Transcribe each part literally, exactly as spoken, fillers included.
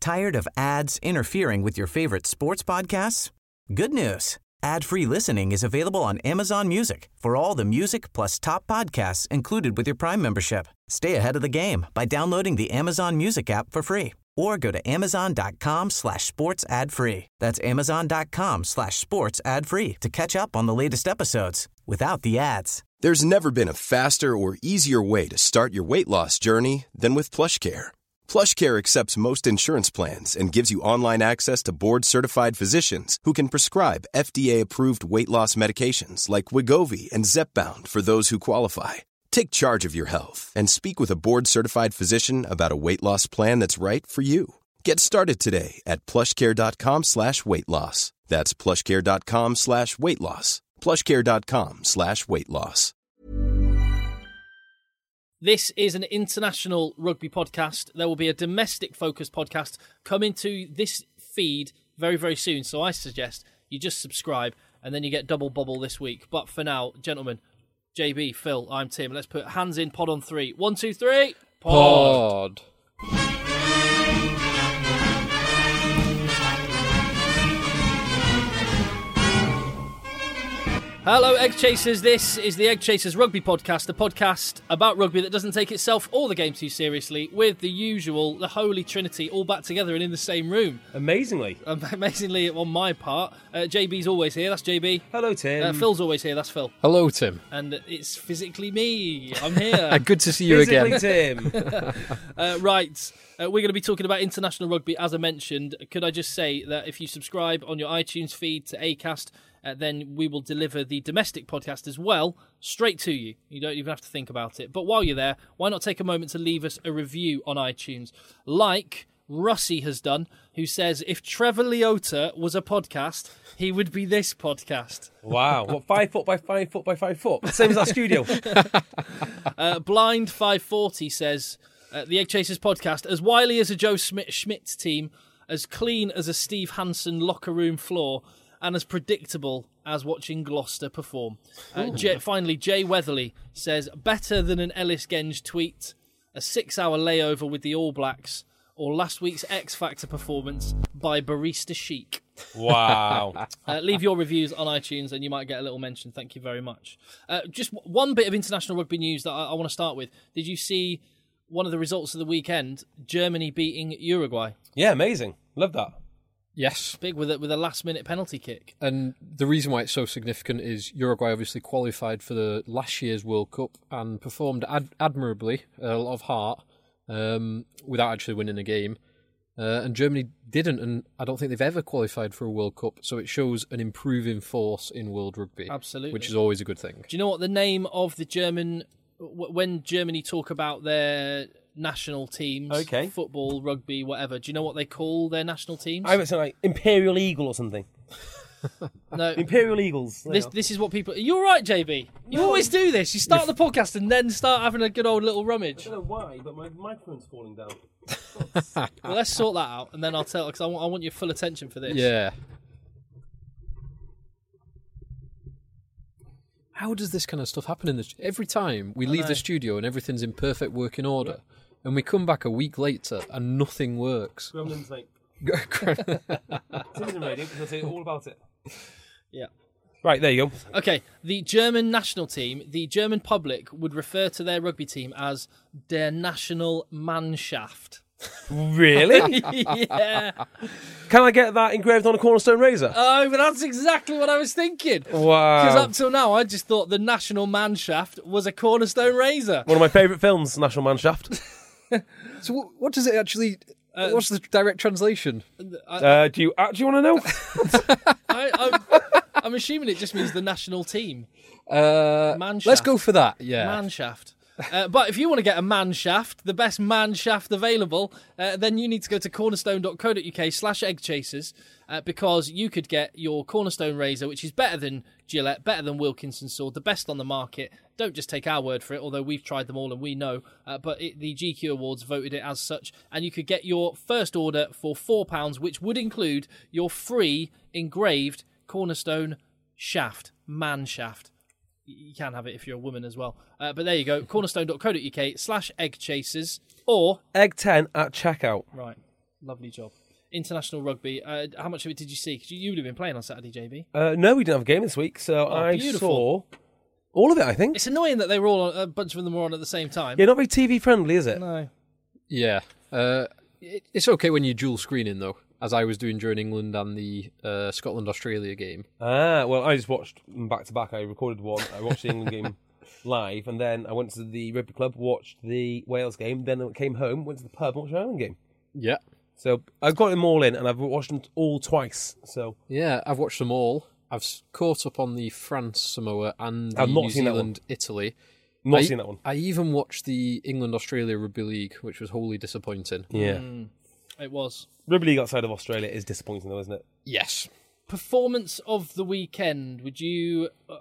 Tired of ads interfering with your favorite sports podcasts? Good news. Ad-free listening is available on Amazon Music for all the music plus top podcasts included with your Prime membership. Stay ahead of the game by downloading the Amazon Music app for free or go to amazon.com slash sports ad free. That's amazon.com slash sports ad free to catch up on the latest episodes without the ads. There's never been a faster or easier way to start your weight loss journey than with PlushCare. PlushCare accepts most insurance plans and gives you online access to board-certified physicians who can prescribe F D A-approved weight loss medications like Wegovy and Zepbound for those who qualify. Take charge of your health and speak with a board-certified physician about a weight loss plan that's right for you. Get started today at plushcare.com slash weight loss. That's plushcare.com slash weight loss. plushcare.com slash weight loss. This is an international rugby podcast. There will be a domestic-focused podcast coming to this feed very, very soon. So I suggest you just subscribe and then you get double bubble this week. But for now, gentlemen, J B, Phil, I'm Tim. Let's put hands in, pod on three. One, two, three. Pod. pod. Hello, Egg Chasers. This is the Egg Chasers Rugby Podcast, a podcast about rugby that doesn't take itself or the game too seriously, with the usual, the holy trinity, all back together and in the same room. Amazingly. Um, amazingly, on my part. Uh, J B's always here, that's J B. Hello, Tim. Uh, Phil's always here, that's Phil. Hello, Tim. And it's physically me. I'm here. Good to see you physically again. Tim. uh, right. Uh, we're going to be talking about international rugby, as I mentioned. Could I just say that if you subscribe on your iTunes feed to Acast, Uh, then we will deliver the domestic podcast as well, straight to you. You don't even have to think about it. But while you're there, why not take a moment to leave us a review on iTunes, like Russie has done, who says, if Trevor Leota was a podcast, he would be this podcast. Wow. What, five foot by five foot by five foot? Same as our studio. uh, Blind five forty says, uh, the Egg Chasers podcast, as wily as a Joe Schmidt, Schmidt team, as clean as a Steve Hansen locker room floor, and as predictable as watching Gloucester perform. Uh, J- finally, Jay Weatherly says, better than an Ellis Genge tweet, a six-hour layover with the All Blacks, or last week's X Factor performance by Barista Chic. Wow. uh, leave your reviews on iTunes and you might get a little mention. Thank you very much. Uh, just w- one bit of international rugby news that I, I want to start with. Did you see one of the results of the weekend? Germany beating Uruguay. Yeah, amazing. Love that. Yes. Big with a, with a last-minute penalty kick. And the reason why it's so significant is Uruguay obviously qualified for the last year's World Cup and performed ad- admirably, a lot of heart, um, without actually winning a game. Uh, and Germany didn't, and I don't think they've ever qualified for a World Cup, so it shows an improving force in world rugby. Absolutely. Which is always a good thing. Do you know what the name of the German... When Germany talk about their national teams, okay. football, rugby, whatever, do you know what they call their national teams? I would say like Imperial Eagle or something. No. Imperial Eagles. This this is what people... You're right, J B. You no. always do this. You start the podcast and then start having a good old little rummage. I don't know why, but my microphone's falling down. Well, let's sort that out, and then I'll tell, because I want, I want your full attention for this. Yeah. How does this kind of stuff happen in the... Every time we leave the studio and everything's in perfect working order, yeah. and we come back a week later and nothing works. Gremlins, like... Tim's in radio, because I'll tell you all about it. Yeah. Right, there you go. Okay, the German national team, the German public would refer to their rugby team as der National Mannschaft. Really? Yeah. Can I get that engraved on a cornerstone razor? Oh, but that's exactly what I was thinking. Wow. Because up till now, I just thought the National Mannschaft was a cornerstone razor. One of my favourite films, National Mannschaft. So what does it actually... Uh, what's the direct translation? I, uh, do you actually want to know? I, I'm, I'm assuming it just means the national team. Uh, Mannschaft. Let's go for that, yeah. Mannschaft. Uh, but if you want to get a man shaft, the best man shaft available, uh, then you need to go to cornerstone.co.uk slash eggchasers uh, because you could get your Cornerstone razor, which is better than Gillette, better than Wilkinson sword, the best on the market. Don't just take our word for it, although we've tried them all and we know. Uh, but it, the G Q Awards voted it as such. And you could get your first order for four pounds, which would include your free engraved Cornerstone shaft, man shaft. You can have it if you're a woman as well. Uh, but there you go, cornerstone.co.uk slash eggchasers or... Egg ten at checkout. Right. Lovely job. International rugby. Uh, how much of it did you see? Because you, you would have been playing on Saturday, J B. Uh, no, we didn't have a game this week, so Oh, I beautiful. saw all of it, I think. It's annoying that they were all on, a bunch of them were on at the same time. Yeah, not very T V friendly, is it? No. Yeah. Uh, it, it's okay when you're dual screening, though, as I was doing during England and the uh, Scotland-Australia game. Ah, well, I just watched them back to back. I recorded one. I watched the England game live, and then I went to the rugby club, watched the Wales game, then I came home, went to the pub, watched the Ireland game. Yeah. So I've got them all in, and I've watched them all twice. So Yeah, I've watched them all. I've s- caught up on the France, Samoa, and the I've not New seen that Zealand, Italy. not I, seen that one. I even watched the England-Australia Rugby League, which was wholly disappointing. Yeah, Mm, it was. rugby league outside of Australia is disappointing, though, isn't it? Yes. Performance of the weekend. Would you... Uh,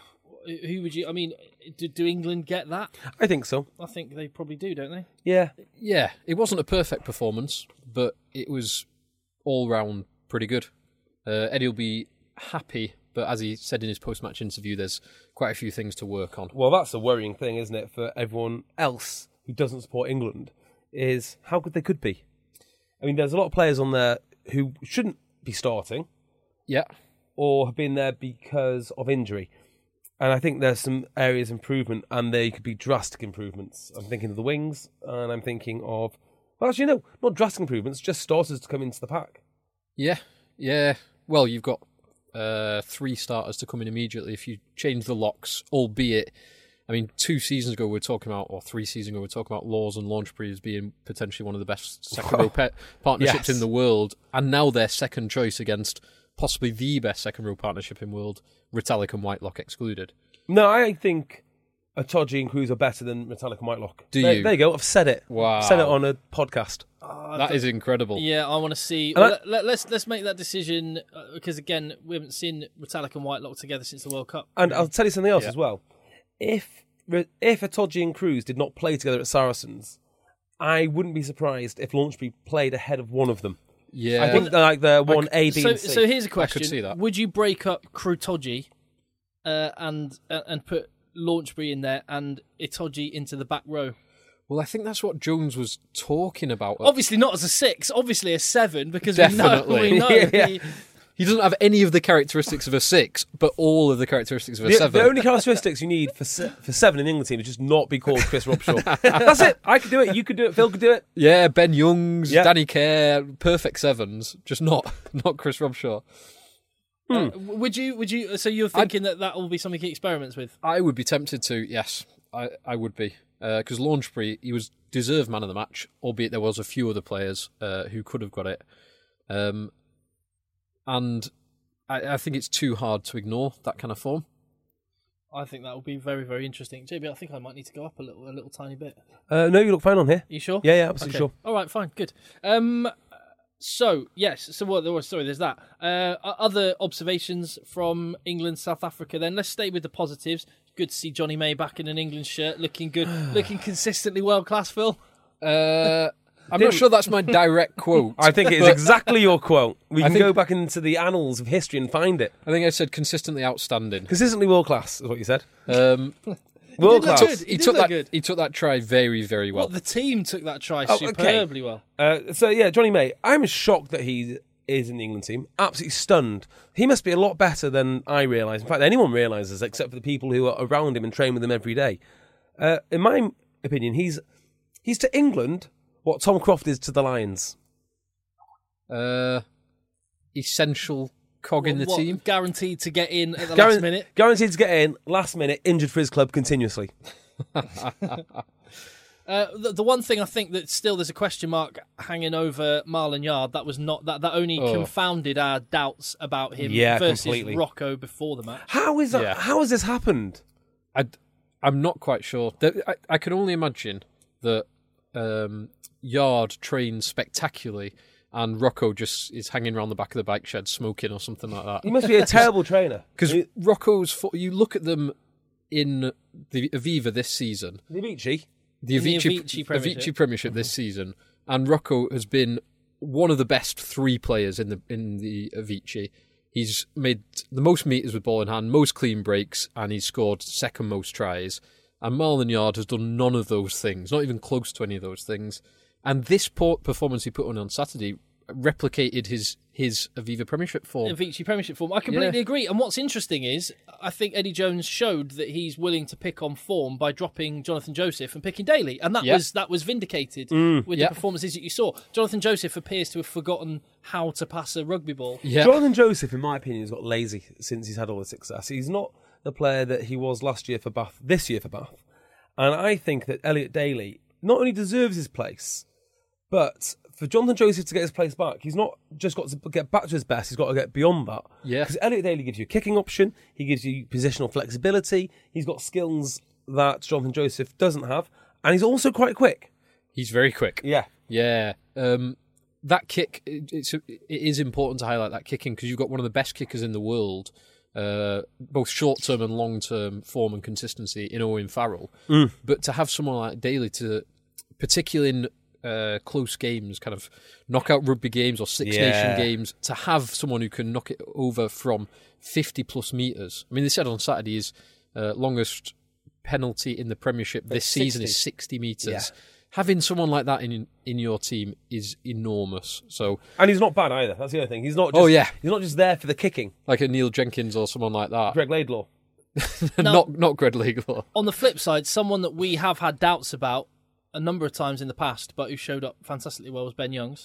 who would you... I mean, do, do England get that? I think so. I think they probably do, don't they? Yeah, Yeah, it wasn't a perfect performance, but it was all-round pretty good. Uh, Eddie will be happy, but as he said in his post-match interview, there's quite a few things to work on. well, that's a worrying thing, isn't it, for everyone else who doesn't support England, is how good they could be. I mean, there's a lot of players on there who shouldn't be starting Yeah. or have been there because of injury. And I think there's some areas of improvement, and they could be drastic improvements. I'm thinking of the wings, and I'm thinking of... Well, actually, no, not drastic improvements, just starters to come into the pack. Yeah, yeah. Well, you've got uh, three starters to come in immediately if you change the locks, albeit, I mean, two seasons ago we were talking about, or three seasons ago we were talking about Laws and Launchbury as being potentially one of the best second row pe- partnerships Yes. in the world, and now they're second choice against possibly the best second row partnership in the world, Retallick and Whitelock excluded. No, I think Itoje and Cruz are better than Retallick and Whitelock. Do there, you? There you go, I've said it. Wow. I've said it on a podcast. That is incredible. Yeah, I want to see... And I- let, let, let's let's make that decision, uh, because, again, we haven't seen Retallick and Whitelock together since the World Cup. And I'll tell you something else Yeah. as well. If if Itoje and Cruz did not play together at Saracens, I wouldn't be surprised if Launchbury played ahead of one of them. Yeah. I think they're like the one A, B, So, and C. so here's a question. see that. Would you break up Krutoji uh, and uh, and put Launchbury in there and Itoje into the back row? Well, I think that's what Jones was talking about. Obviously not as a six, obviously a seven, because Definitely. we know, we know Yeah. he- He doesn't have any of the characteristics of a six, but all of the characteristics of a the, seven. the only characteristics you need for se- for seven in the England team is just not be called Chris Robshaw. That's it. I could do it. You could do it. Phil could do it. Yeah, Ben Youngs, Yeah. Danny Kerr, perfect sevens, just not not Chris Robshaw. uh, would you? Would you? So you're thinking that that will be something he experiments with? I would be tempted to, yes, I, I would be. Because uh, Launchbury, he was deserved man of the match, albeit there was a few other players uh, who could have got it. Um, and I, I think it's too hard to ignore that kind of form. I think that will be very, very interesting. J B, I think I might need to go up a little, a little tiny bit. Uh, no, you look fine on here. You sure? Yeah, yeah, absolutely Okay. sure. All right, fine, good. Um, so yes, so what? There was sorry, there's that. Uh, other observations from England, South Africa. Then let's stay with the positives. Good to see Johnny May back in an England shirt, looking good, looking consistently world class. Phil, Uh, I'm not sure that's my direct quote. I think it is exactly your quote. We I can think- go back into the annals of history and find it. I think I said consistently outstanding. Consistently world class is what you said. Um, World look class. good. he He did took look that. good. He took that try very, very well. well, the team took that try Oh, okay. superbly well. Uh, so yeah, Johnny May. I'm shocked that he is in the England team. Absolutely stunned. He must be a lot better than I realise. In fact, anyone realises, except for the people who are around him and train with him every day. Uh, in my opinion, he's he's to England what Tom Croft is to the Lions. Uh, essential cog in the What, team. guaranteed to get in at the Guaran- last minute. Guaranteed to get in last minute. Injured for his club continuously. Uh, the, the one thing I think that still there's a question mark hanging over Marlon Yard. That was not that that only Oh. confounded our doubts about him Yeah, versus completely. Rocco before the match. How is that? Yeah. How has this happened? I, I'm not quite sure. There- I, I can only imagine that um, Yard trains spectacularly and Rocco just is hanging around the back of the bike shed smoking or something like He that. must be a terrible trainer. Because He- Rocco's, fo- you look at them in the Aviva this season, Divici. the In the Avicii, Avicii Premiership. Avicii Premiership this season, and Rocco has been one of the best three players in the in the Avicii. He's made the most meters with ball in hand, most clean breaks, and he's scored second most tries. And Marlon Yard has done none of those things, not even close to any of those things. And this poor performance he put on on Saturday replicated his his Aviva Premiership form. Avicii Premiership form. I completely Yeah. agree. And what's interesting is, I think Eddie Jones showed that he's willing to pick on form by dropping Jonathan Joseph and picking Daly, and that Yeah. was that was vindicated with Yeah. the performances that you saw. Jonathan Joseph appears to have forgotten how to pass a rugby ball. Yeah. Jonathan Joseph, in my opinion, has got lazy since he's had all the success. He's not the player that he was last year for Bath, this year for Bath. And I think that Elliot Daly not only deserves his place, but for Jonathan Joseph to get his place back, he's not just got to get back to his best, he's got to get beyond that. Yeah. Because Elliot Daly gives you a kicking option, he gives you positional flexibility, he's got skills that Jonathan Joseph doesn't have, and he's also quite quick. He's very quick. Yeah. Yeah. Um, that kick, it, it's, it is important to highlight that kicking because you've got one of the best kickers in the world, uh, both short-term and long-term form and consistency in Owen Farrell. Mm. But to have someone like Daly, to, particularly in uh, close games, kind of knockout rugby games or Six Yeah. Nation games, to have someone who can knock it over from fifty-plus metres. I mean, they said on Saturday his uh, longest penalty in the Premiership this season is sixty metres. Yeah. Having someone like that in in your team is enormous. So, And he's not bad either, that's the other thing. He's not just, Oh, yeah. he's not just there for the kicking. like a Neil Jenkins or someone like that. Greg Laidlaw. not not Greg Laidlaw. On the flip side, someone that we have had doubts about a number of times in the past, but who showed up fantastically well, was Ben Youngs.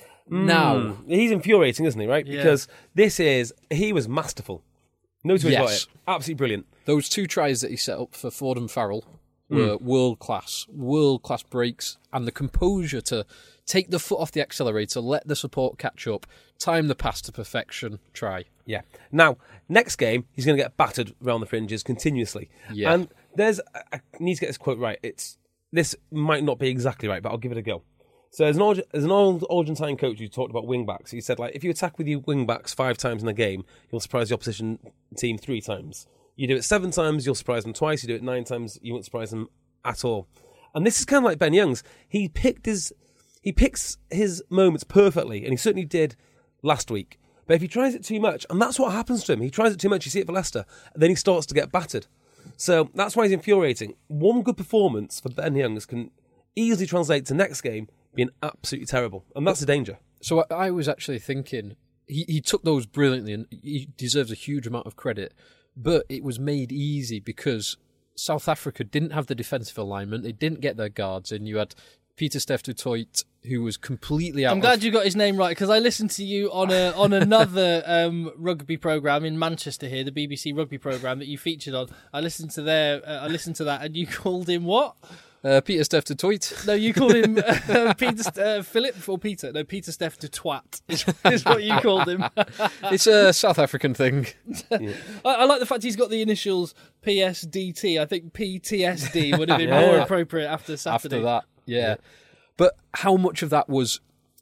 Now, He's infuriating, isn't he, right? Yeah. Because this is, he was masterful. No two ways about Yes. it. Absolutely brilliant. those two tries that he set up for Ford and Farrell were world class, world class breaks, and the composure to take the foot off the accelerator, let the support catch up, time the pass to perfection, try. Yeah. Now, next game, he's going to get battered around the fringes continuously. Yeah. And there's, I need to get this quote right. It's This might not be exactly right, but I'll give it a go. So there's an, Arge- there's an old Argentine coach who talked about wing-backs. He said, like, if you attack with your wing-backs five times in a game, you'll surprise the opposition team three times. You do it seven times, you'll surprise them twice. You do it nine times, you won't surprise them at all. And this is kind of like Ben Youngs. He picked his, he picks his moments perfectly, and he certainly did last week. But if he tries it too much, and that's what happens to him, he tries it too much, you see it for Leicester, and then he starts to get battered. So that's why he's infuriating. One good performance for Ben Youngs can easily translate to next game being absolutely terrible, and that's the danger. So I, I was actually thinking, he, he took those brilliantly, and he deserves a huge amount of credit, but it was made easy because South Africa didn't have the defensive alignment, they didn't get their guards in. You had Pieter-Steph du Toit, who was completely out I'm glad of... you got his name right, because I listened to you on a on another um, rugby program in Manchester here, the B B C rugby program that you featured on. I listened to their, uh, I listened to that, and you called him what? Uh, Pieter-Steph du Toit. No, you called him uh, Peter uh, Philip or Peter. No, Pieter-Steph de Twat is, is what you called him. It's a South African thing. I, I like the fact he's got the initials P S D T. I think P T S D would have been Yeah. more appropriate after Saturday. After that, yeah. But how much of that was...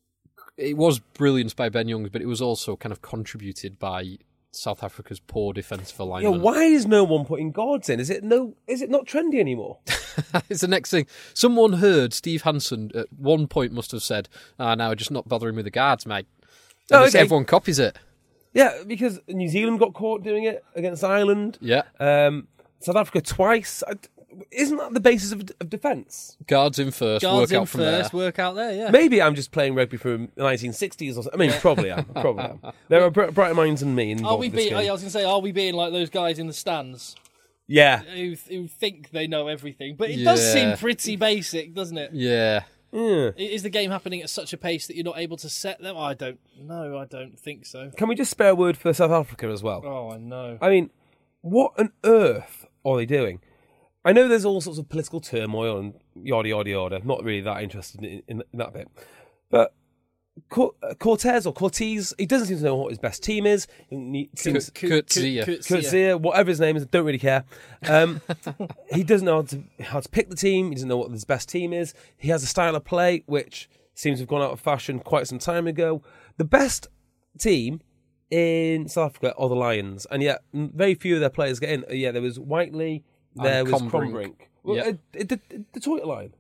It was brilliance by Ben Youngs, but it was also kind of contributed by South Africa's poor defensive You know, alignment. why is no one putting guards in? Is it no? Is it not trendy anymore? It's the next thing. Someone heard Steve Hansen at one point must have said, ah, now just not bothering with the guards, mate. Oh, And just okay. everyone copies it. Yeah, because New Zealand got caught doing it against Ireland. Yeah. Um, South Africa twice. I- Isn't that the basis of, of defence? Guards in first, Guards work in out from first, there. work out there, yeah. Maybe I'm just playing rugby from the nineteen sixties or something. I mean, probably am. Probably am. There are br- brighter minds than me Are involved we in this being? I game. was going to say, are we being like those guys in the stands Yeah. who who think they know everything? But it does Yeah. seem pretty basic, doesn't it? Yeah. Yeah. Is the game happening at such a pace that you're not able to set them? I don't know. I don't think so. Can we just spare a word for South Africa as well? Oh, I know. I mean, what on earth are they doing? I know there's all sorts of political turmoil and yada, yada, yada. Not really that interested in, in, in that bit. But Cor- Cortez or Cortez, he doesn't seem to know what his best team is. He seems, Kurt Zia. Kurt Zia, whatever his name is, I don't really care. Um, he doesn't know how to, how to pick the team. He doesn't know what his best team is. He has a style of play which seems to have gone out of fashion quite some time ago. The best team in South Africa are the Lions, and yet very few of their players get in. Yeah, there was Whiteley, there And was Combrink. Crombrink. Well, Yeah. uh, the, the, the toilet line.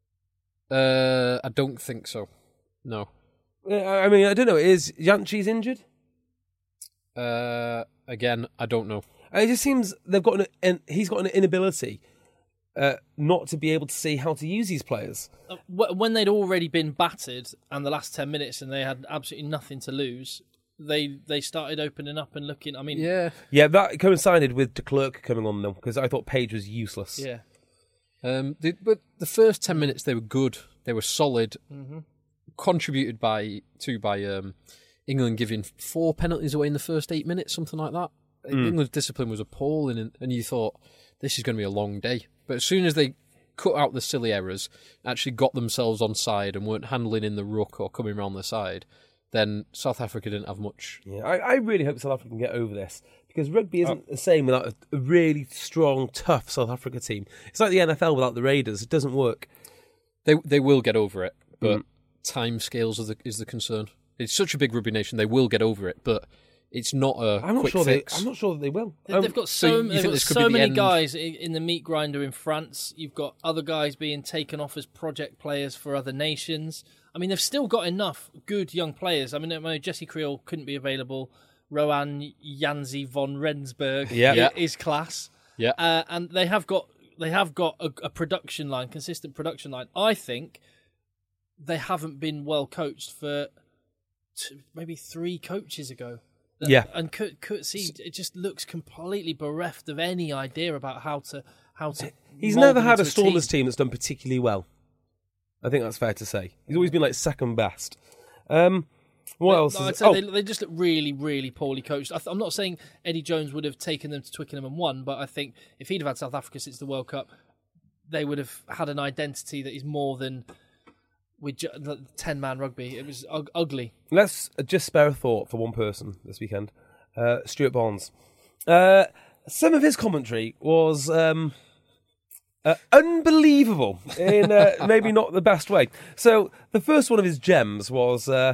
Uh, I don't think so. No. Yeah, I mean, I don't know. Is Yanchi's injured? Uh, again, I don't know. It just seems they've got an, an he's got an inability uh, not to be able to see how to use these players. Uh, wh- When they'd already been battered and the last ten minutes and they had absolutely nothing to lose, they they started opening up and looking. I mean, Yeah. Yeah, that coincided with de Klerk coming on them because I thought Page was useless. yeah. Um, the, but the first ten minutes they were good. They were solid. Mm-hmm. Contributed by to by um, England giving four penalties away in the first eight minutes, something like that. Mm. England's discipline was appalling, and, and you thought this is going to be a long day. But as soon as they cut out the silly errors, actually got themselves on side and weren't handling in the ruck or coming around the side, then South Africa didn't have much. Yeah, I, I really hope South Africa can get over this because rugby isn't the same without a, a really strong, tough South Africa team. It's like the N F L without the Raiders. It doesn't work. They they will get over it, but Mm. time scales are the, is the concern. It's such a big rugby nation; they will get over it, but it's not a I'm not quick sure fix. they. I'm not sure that they will. They- Um, They've got so so, you they've think got this could so be the many end? guys in, in the meat grinder in France. You've got other guys being taken off as project players for other nations. I mean, they've still got enough good young players. I mean, I know Jesse Creel couldn't be available. Rohan Janzi von Rensburg Yeah. i- Yeah. is class. Yeah. Uh, and they have got they have got a, a production line, consistent production line. I think they haven't been well coached for two, maybe three coaches ago. Yeah. And Kurt, Kurt Seed, it just looks completely bereft of any idea about how to how to. He's mould never them had a into Stormers team. team that's done particularly well. I think that's fair to say. He's always been like second best. Um, what else? No, I'd Is, say oh, they, they just look really, really poorly coached. I th- I'm not saying Eddie Jones would have taken them to Twickenham and won, but I think if he'd have had South Africa since the World Cup, they would have had an identity that is more than with ju- the ten-man rugby. It was ug- ugly. let's just spare a thought for one person this weekend. Uh, Stuart Barnes. Uh, some of his commentary was um, uh, unbelievable in uh, maybe not the best way. So the first one of his gems was uh,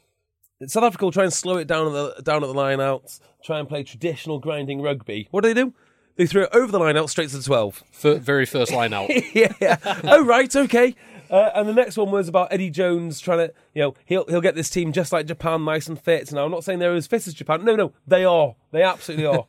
South Africa will try and slow it down at the down at the line outs, try and play traditional grinding rugby. What do they do? They threw it over the line out straight to the twelve. Fir- very first line out. yeah. Oh right, okay. Uh, and the next one was about Eddie Jones trying to, you know, he'll he'll get this team just like Japan, nice and fit. Now I'm not saying they're as fit as Japan. No, no, they are. They absolutely are.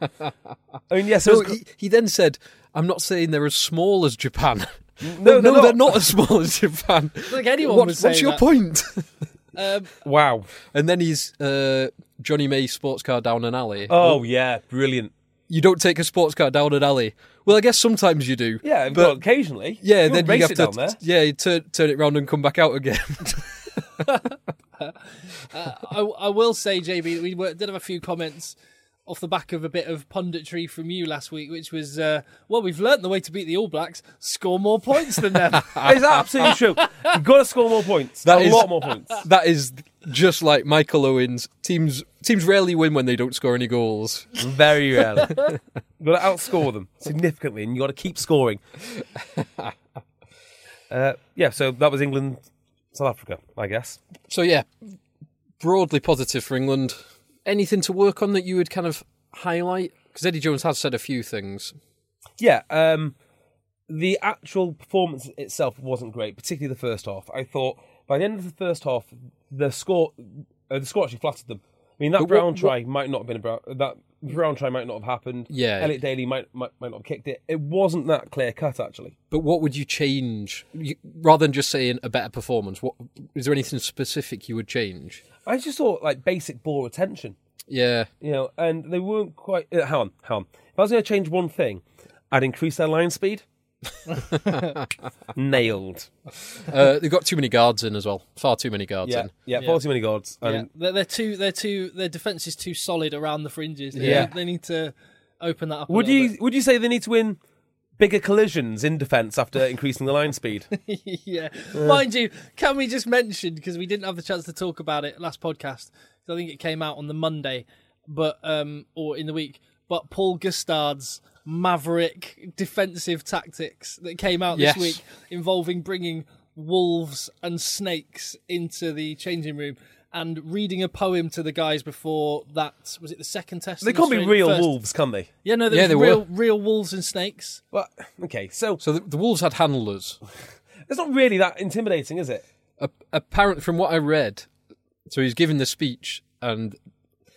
I mean, yes. So it was- he, he then said, "I'm not saying they're as small as Japan. no, no, they're they're not. not as small as Japan. Like anyone What- was saying what's your that. point?" Um, Wow. And then he's uh, Johnny May sports car down an alley. Oh yeah, brilliant. You don't take a sports car down an alley. Well, I guess sometimes you do. Yeah, but but occasionally. yeah, you then race you have it to down there. yeah, you turn turn it round and come back out again. I, I will say, J B, we were, did have a few comments off the back of a bit of punditry from you last week, which was, uh, well, we've learnt the way to beat the All Blacks: score more points than them. It's absolutely true. You've got to score more points. That a is- lot more points. That is just like Michael Owens. Teams teams rarely win when they don't score any goals. Very rarely. You've got to outscore them significantly, and you've got to keep scoring. Uh, yeah, so that was England, South Africa, I guess. So yeah, broadly positive for England. Anything to work on that you would kind of highlight? Because Eddie Jones has said a few things. Yeah, um, the actual performance itself wasn't great, particularly the first half. I thought by the end of the first half, the score, uh, the score actually flattered them. I mean, that But what- Brown what- try might not have been a Brown. That Brown try might not have happened. Yeah. Elliot Daly might, might might not have kicked it. It wasn't that clear cut actually. But what would you change you, rather than just saying a better performance? What is there anything specific you would change? I just thought like basic ball retention, Yeah, you know, and they weren't quite. Uh, hang on, hang on. If I was going to change one thing, I'd increase their line speed. Nailed. uh, they've got too many guards in as well. Far too many guards Yeah, in. yeah, Yeah. far too many guards. yeah, And they're, they're too, they're too, their defence is too solid around the fringes. They, Yeah. they need to open that up. A Would little you would you say they need to win bigger collisions in defence after increasing the line speed? bit. yeah, mind you, can we just mention, because we didn't have the chance to talk about it last podcast, so I think it came out on the Monday, but um, or in the week. But Paul Gustard's maverick defensive tactics that came out this Yes. week, involving bringing wolves and snakes into the changing room and reading a poem to the guys before that. Was it the second test? They in can't be Australia? real First. wolves, can they? Yeah, no, Yeah, there's they real, were. real wolves and snakes. Well, okay, so So the, the Wolves had handlers. it's not really that intimidating, is it? A- apparent from what I read, so he's giving the speech, and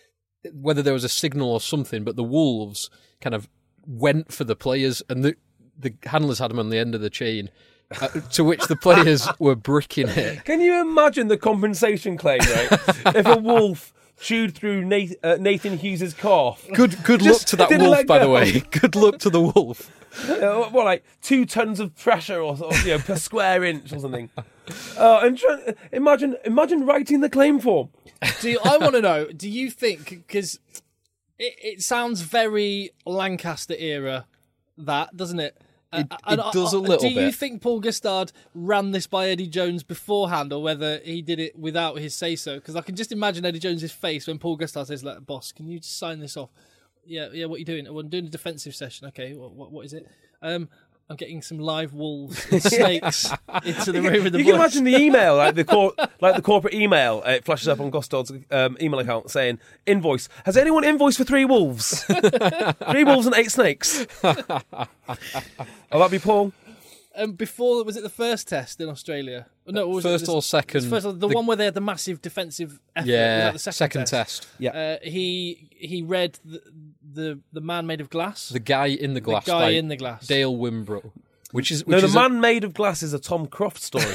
whether there was a signal or something, but the Wolves kind of went for the players, and the the handlers had him on the end of the chain, uh, to which the players were bricking it. Can you imagine the compensation claim, right? If a wolf chewed through Nathan, uh, Nathan Hughes' calf. Good, good Just luck to that didn't wolf, let by the go. way. Good luck to the wolf. Uh, what, like two tons of pressure or, or you know, per square inch or something? Uh, and try, imagine, imagine writing the claim form. Do you, I want to know? Do you think because it, it sounds very Lancaster era, that doesn't it? It, Uh, it and does I- a little Do you bit. think Paul Gustard ran this by Eddie Jones beforehand, or whether he did it without his say so? Because I can just imagine Eddie Jones's face when Paul Gustard says, "Like, boss, can you just sign this off?" Yeah, yeah. What are you doing? Well, I'm doing a defensive session. Okay, what, what, what is it? Um, I'm getting some live wolves and snakes into the room with the You boys. can imagine the email, like the cor- like the corporate email. Uh, it flashes up on Gustard's um, email account saying, "Invoice. Has anyone invoiced for three wolves? Three wolves and eight snakes." Oh, that'd be Paul. Um, before, was it the first test in Australia? No, or was First it or second? the, first, the, the- one where they had the massive defensive effort. Was Yeah, that the second, test. Yeah. Uh, he he read the, the the man made of glass. The Guy in the Glass. the guy by in the glass. Dale Wimbrough. Which is, which No, the is a- man made of glass is a Tom Croft story.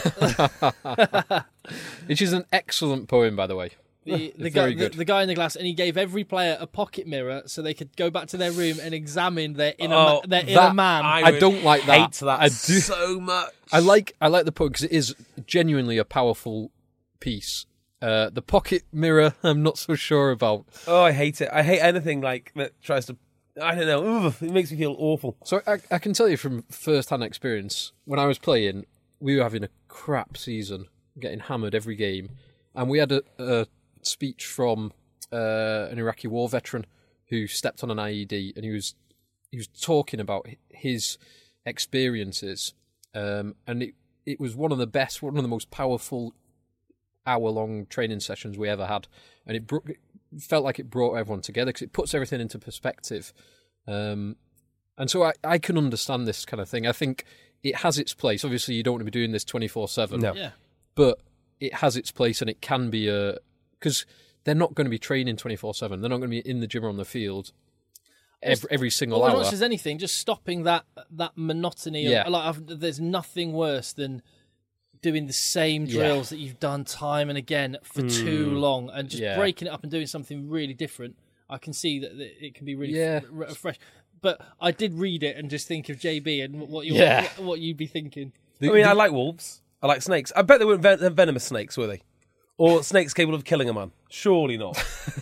which is an excellent poem, by the way. The, the, It's guy, very the, good. the guy in the glass, and he gave every player a pocket mirror so they could go back to their room and examine their inner Oh, ma- their that- inner man. I would don't like that. Hate that I do- so much. I like I like the poem because it is genuinely a powerful piece. Uh, the pocket mirror, I'm not so sure about. Oh, I hate it. I hate anything like that tries to. I don't know. Ugh, it makes me feel awful. So I, I can tell you from first-hand experience, when I was playing, we were having a crap season, getting hammered every game, and we had a, a speech from uh, an Iraqi war veteran who stepped on an I E D, and he was he was talking about his experiences, um, and it it was one of the best, one of the most powerful hour-long training sessions we ever had, and it, bro- it felt like it brought everyone together because it puts everything into perspective. Um, and so I, I can understand this kind of thing. I think it has its place. Obviously, you don't want to be doing this twenty-four seven, No. yeah. but it has its place, and it can be a... Because they're not going to be training twenty-four seven. They're not going to be in the gym or on the field every, every single Well, as hour. much as anything, just stopping that that monotony. Of, Yeah. like, I've, there's nothing worse than doing the same Yeah. drills that you've done time and again for too long, and just Yeah. breaking it up and doing something really different. I can see that that it can be really Yeah. f- r- fresh. But I did read it and just think of J B and what you Yeah. what, what you'd be thinking. The- I mean, the- I like wolves. I like snakes. I bet they weren't ven- venomous snakes, were they? Or snakes capable of killing a man? Surely not.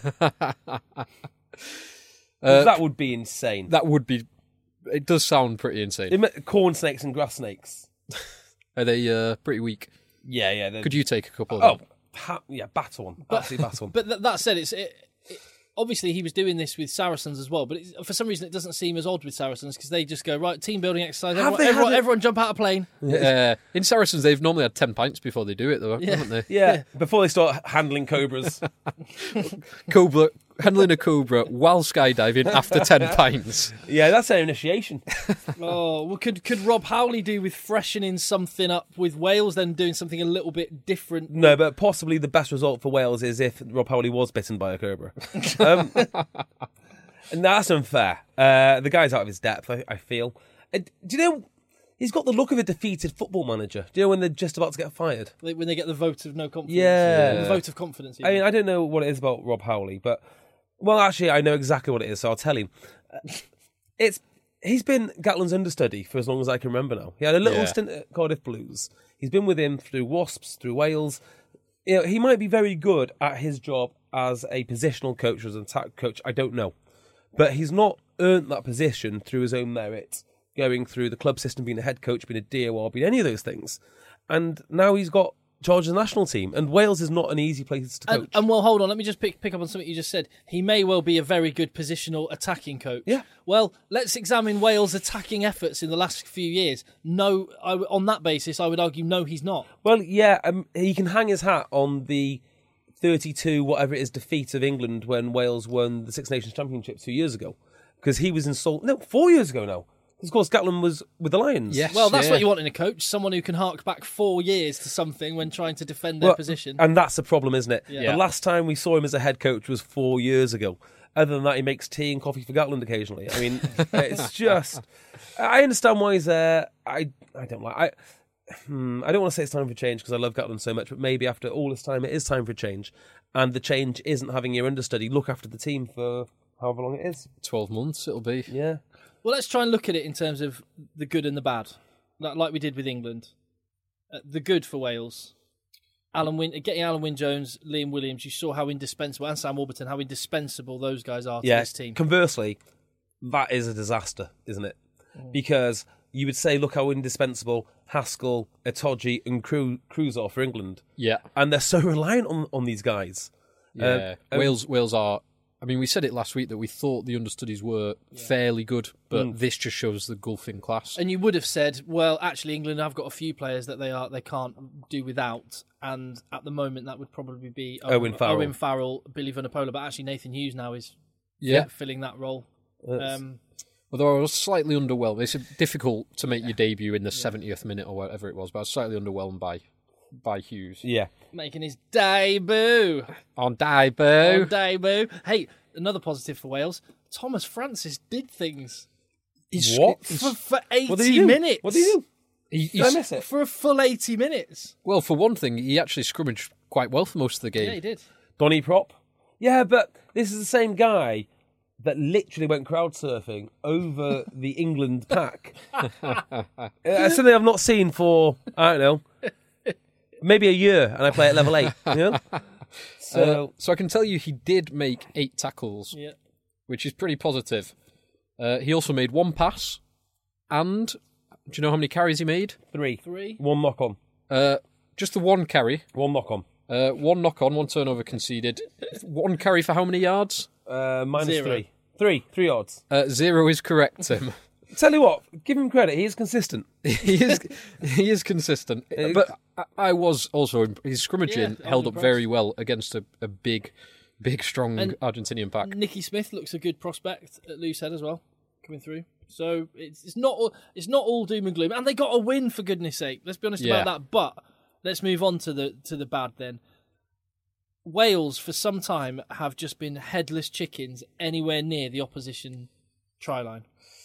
that would be insane. that would be... It does sound pretty insane. It meant corn snakes and grass snakes. Are they uh, pretty weak? Yeah, yeah. they're- Could you take a couple of Oh, them? ha- yeah, batter one. Absolutely batter one. But th- that said, it's it, it, obviously he was doing this with Saracens as well. But it's, for some reason, it doesn't seem as odd with Saracens because they just go right team building exercise. Have Everyone, they had everyone, it- everyone jump out of plane. Uh, in Saracens, they've normally had ten pints before they do it, though, Yeah. haven't they? Yeah, before they start handling cobras. Cobra, handling a cobra while skydiving after ten pints. Yeah, that's their initiation. Oh, well, could could Rob Howley do with freshening something up with Wales, then doing something a little bit different? No, but possibly the best result for Wales is if Rob Howley was bitten by a cobra. Um, and that's unfair. Uh, the guy's out of his depth, I, I feel. Uh, do you know, he's got the look of a defeated football manager. Do you know when they're just about to get fired? Like when they get the vote of no confidence. Yeah. The vote of confidence. you I mean, mean. I don't know what it is about Rob Howley, but... Well, actually, I know exactly what it is, so I'll tell him. Uh, It's He's been Gatland's understudy for as long as I can remember now. He had a little Yeah. stint at Cardiff Blues. He's been with him through Wasps, through Wales. You know, he might be very good at his job as a positional coach or as an attack coach. I don't know. But he's not earned that position through his own merit, going through the club system, being a head coach, being a D O R, being any of those things. And now he's got charge of the national team. And Wales is not an easy place to coach. And, and well, hold on. Let me just pick pick up on something you just said. He may well be a very good positional attacking coach. Yeah. Well, let's examine Wales' attacking efforts in the last few years. No, I, on that basis, I would argue no, he's not. Well, yeah, um, he can hang his hat on the thirty-two, whatever it is, defeat of England when Wales won the Six Nations Championship two years ago. Because he was insulted. No, four years ago now. Because, of course, Gatland was with the Lions. Yes. Well, that's yeah. what you want in a coach. Someone who can hark back four years to something when trying to defend their Well, position. And that's the problem, isn't it? Yeah. The last time we saw him as a head coach was four years ago. Other than that, he makes tea and coffee for Gatland occasionally. I mean, it's just... I understand why he's there. I I don't like... I hmm, I don't want to say it's time for change because I love Gatland so much, but maybe after all this time, it is time for change. And the change isn't having your understudy look after the team for however long it is. twelve months it'll be. Yeah. Well, let's try and look at it in terms of the good and the bad, like like we did with England. Uh, the good for Wales, Alan Wyn, getting Alan Wynne-Jones, Liam Williams. You saw how indispensable, and Sam Warburton, how indispensable those guys are to Yeah. this team. Conversely, that is a disaster, isn't it? Mm. Because you would say, look how indispensable Haskell, Itoje and Cruz, Cruz are for England. Yeah. And they're so reliant on, on these guys. Yeah. Uh, Wales Wales are... I mean, we said it last week that we thought the understudies were yeah. fairly good, but mm. this just shows the gulf in class. And you would have said, well, actually, England have got a few players that they are they can't do without, and at the moment that would probably be Owen, Owen Farrell, Owen Farrell, Billy Vunipola, but actually Nathan Hughes now is yeah. filling that role. Um, Although I was slightly underwhelmed. It's difficult to make your debut in the yeah. seventieth minute or whatever it was, but I was slightly underwhelmed by by Hughes. Yeah. Making his debut. On debut. On debut. Hey, another positive for Wales. Thomas Francis did things. He's, what? For, for eighty what did he do? minutes. What did he do? He, did I miss it? For a full eighty minutes. Well, for one thing, he actually scrimmaged quite well for most of the game. Yeah, he did. Donny Prop. Yeah, but this is the same guy that literally went crowd surfing over the England pack. uh, something I've not seen for, I don't know, maybe a year, and I play at level eight. You know? So, uh, so I can tell you he did make eight tackles, yeah. which is pretty positive. Uh, he also made one pass, and do you know how many carries he made? Three. Three. One knock on. Uh, just the one carry. One knock on. Uh, one knock on, one turnover conceded. One carry for how many yards? Uh, minus Zero. three. Three. Three yards. Uh, zero is correct, Tim. Tell you what, give him credit. He is consistent. he is he is consistent. But I, I was also... His scrimmaging Yeah, held up impressed. very well against a, a big, big, strong And Argentinian pack. Nicky Smith looks a good prospect at loose head as well, coming through. So it's it's not all, it's not all doom and gloom, and they got a win for goodness sake. Let's be honest Yeah. about that. But let's move on to the to the bad then. Wales for some time have just been headless chickens anywhere near the opposition try line.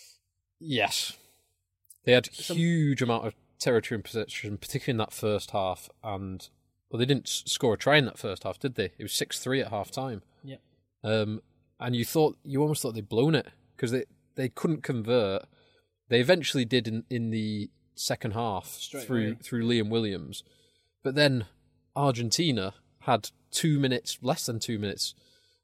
Yes. They had huge amount of territory and possession, particularly in that first half. And well, they didn't s- score a try in that first half, did they? It was six three at half time. Yeah. Um, and you thought you almost thought they'd blown it because they, they couldn't convert. They eventually did in, in the second half Straight through away. through Liam Williams. But then Argentina had two minutes, less than two minutes,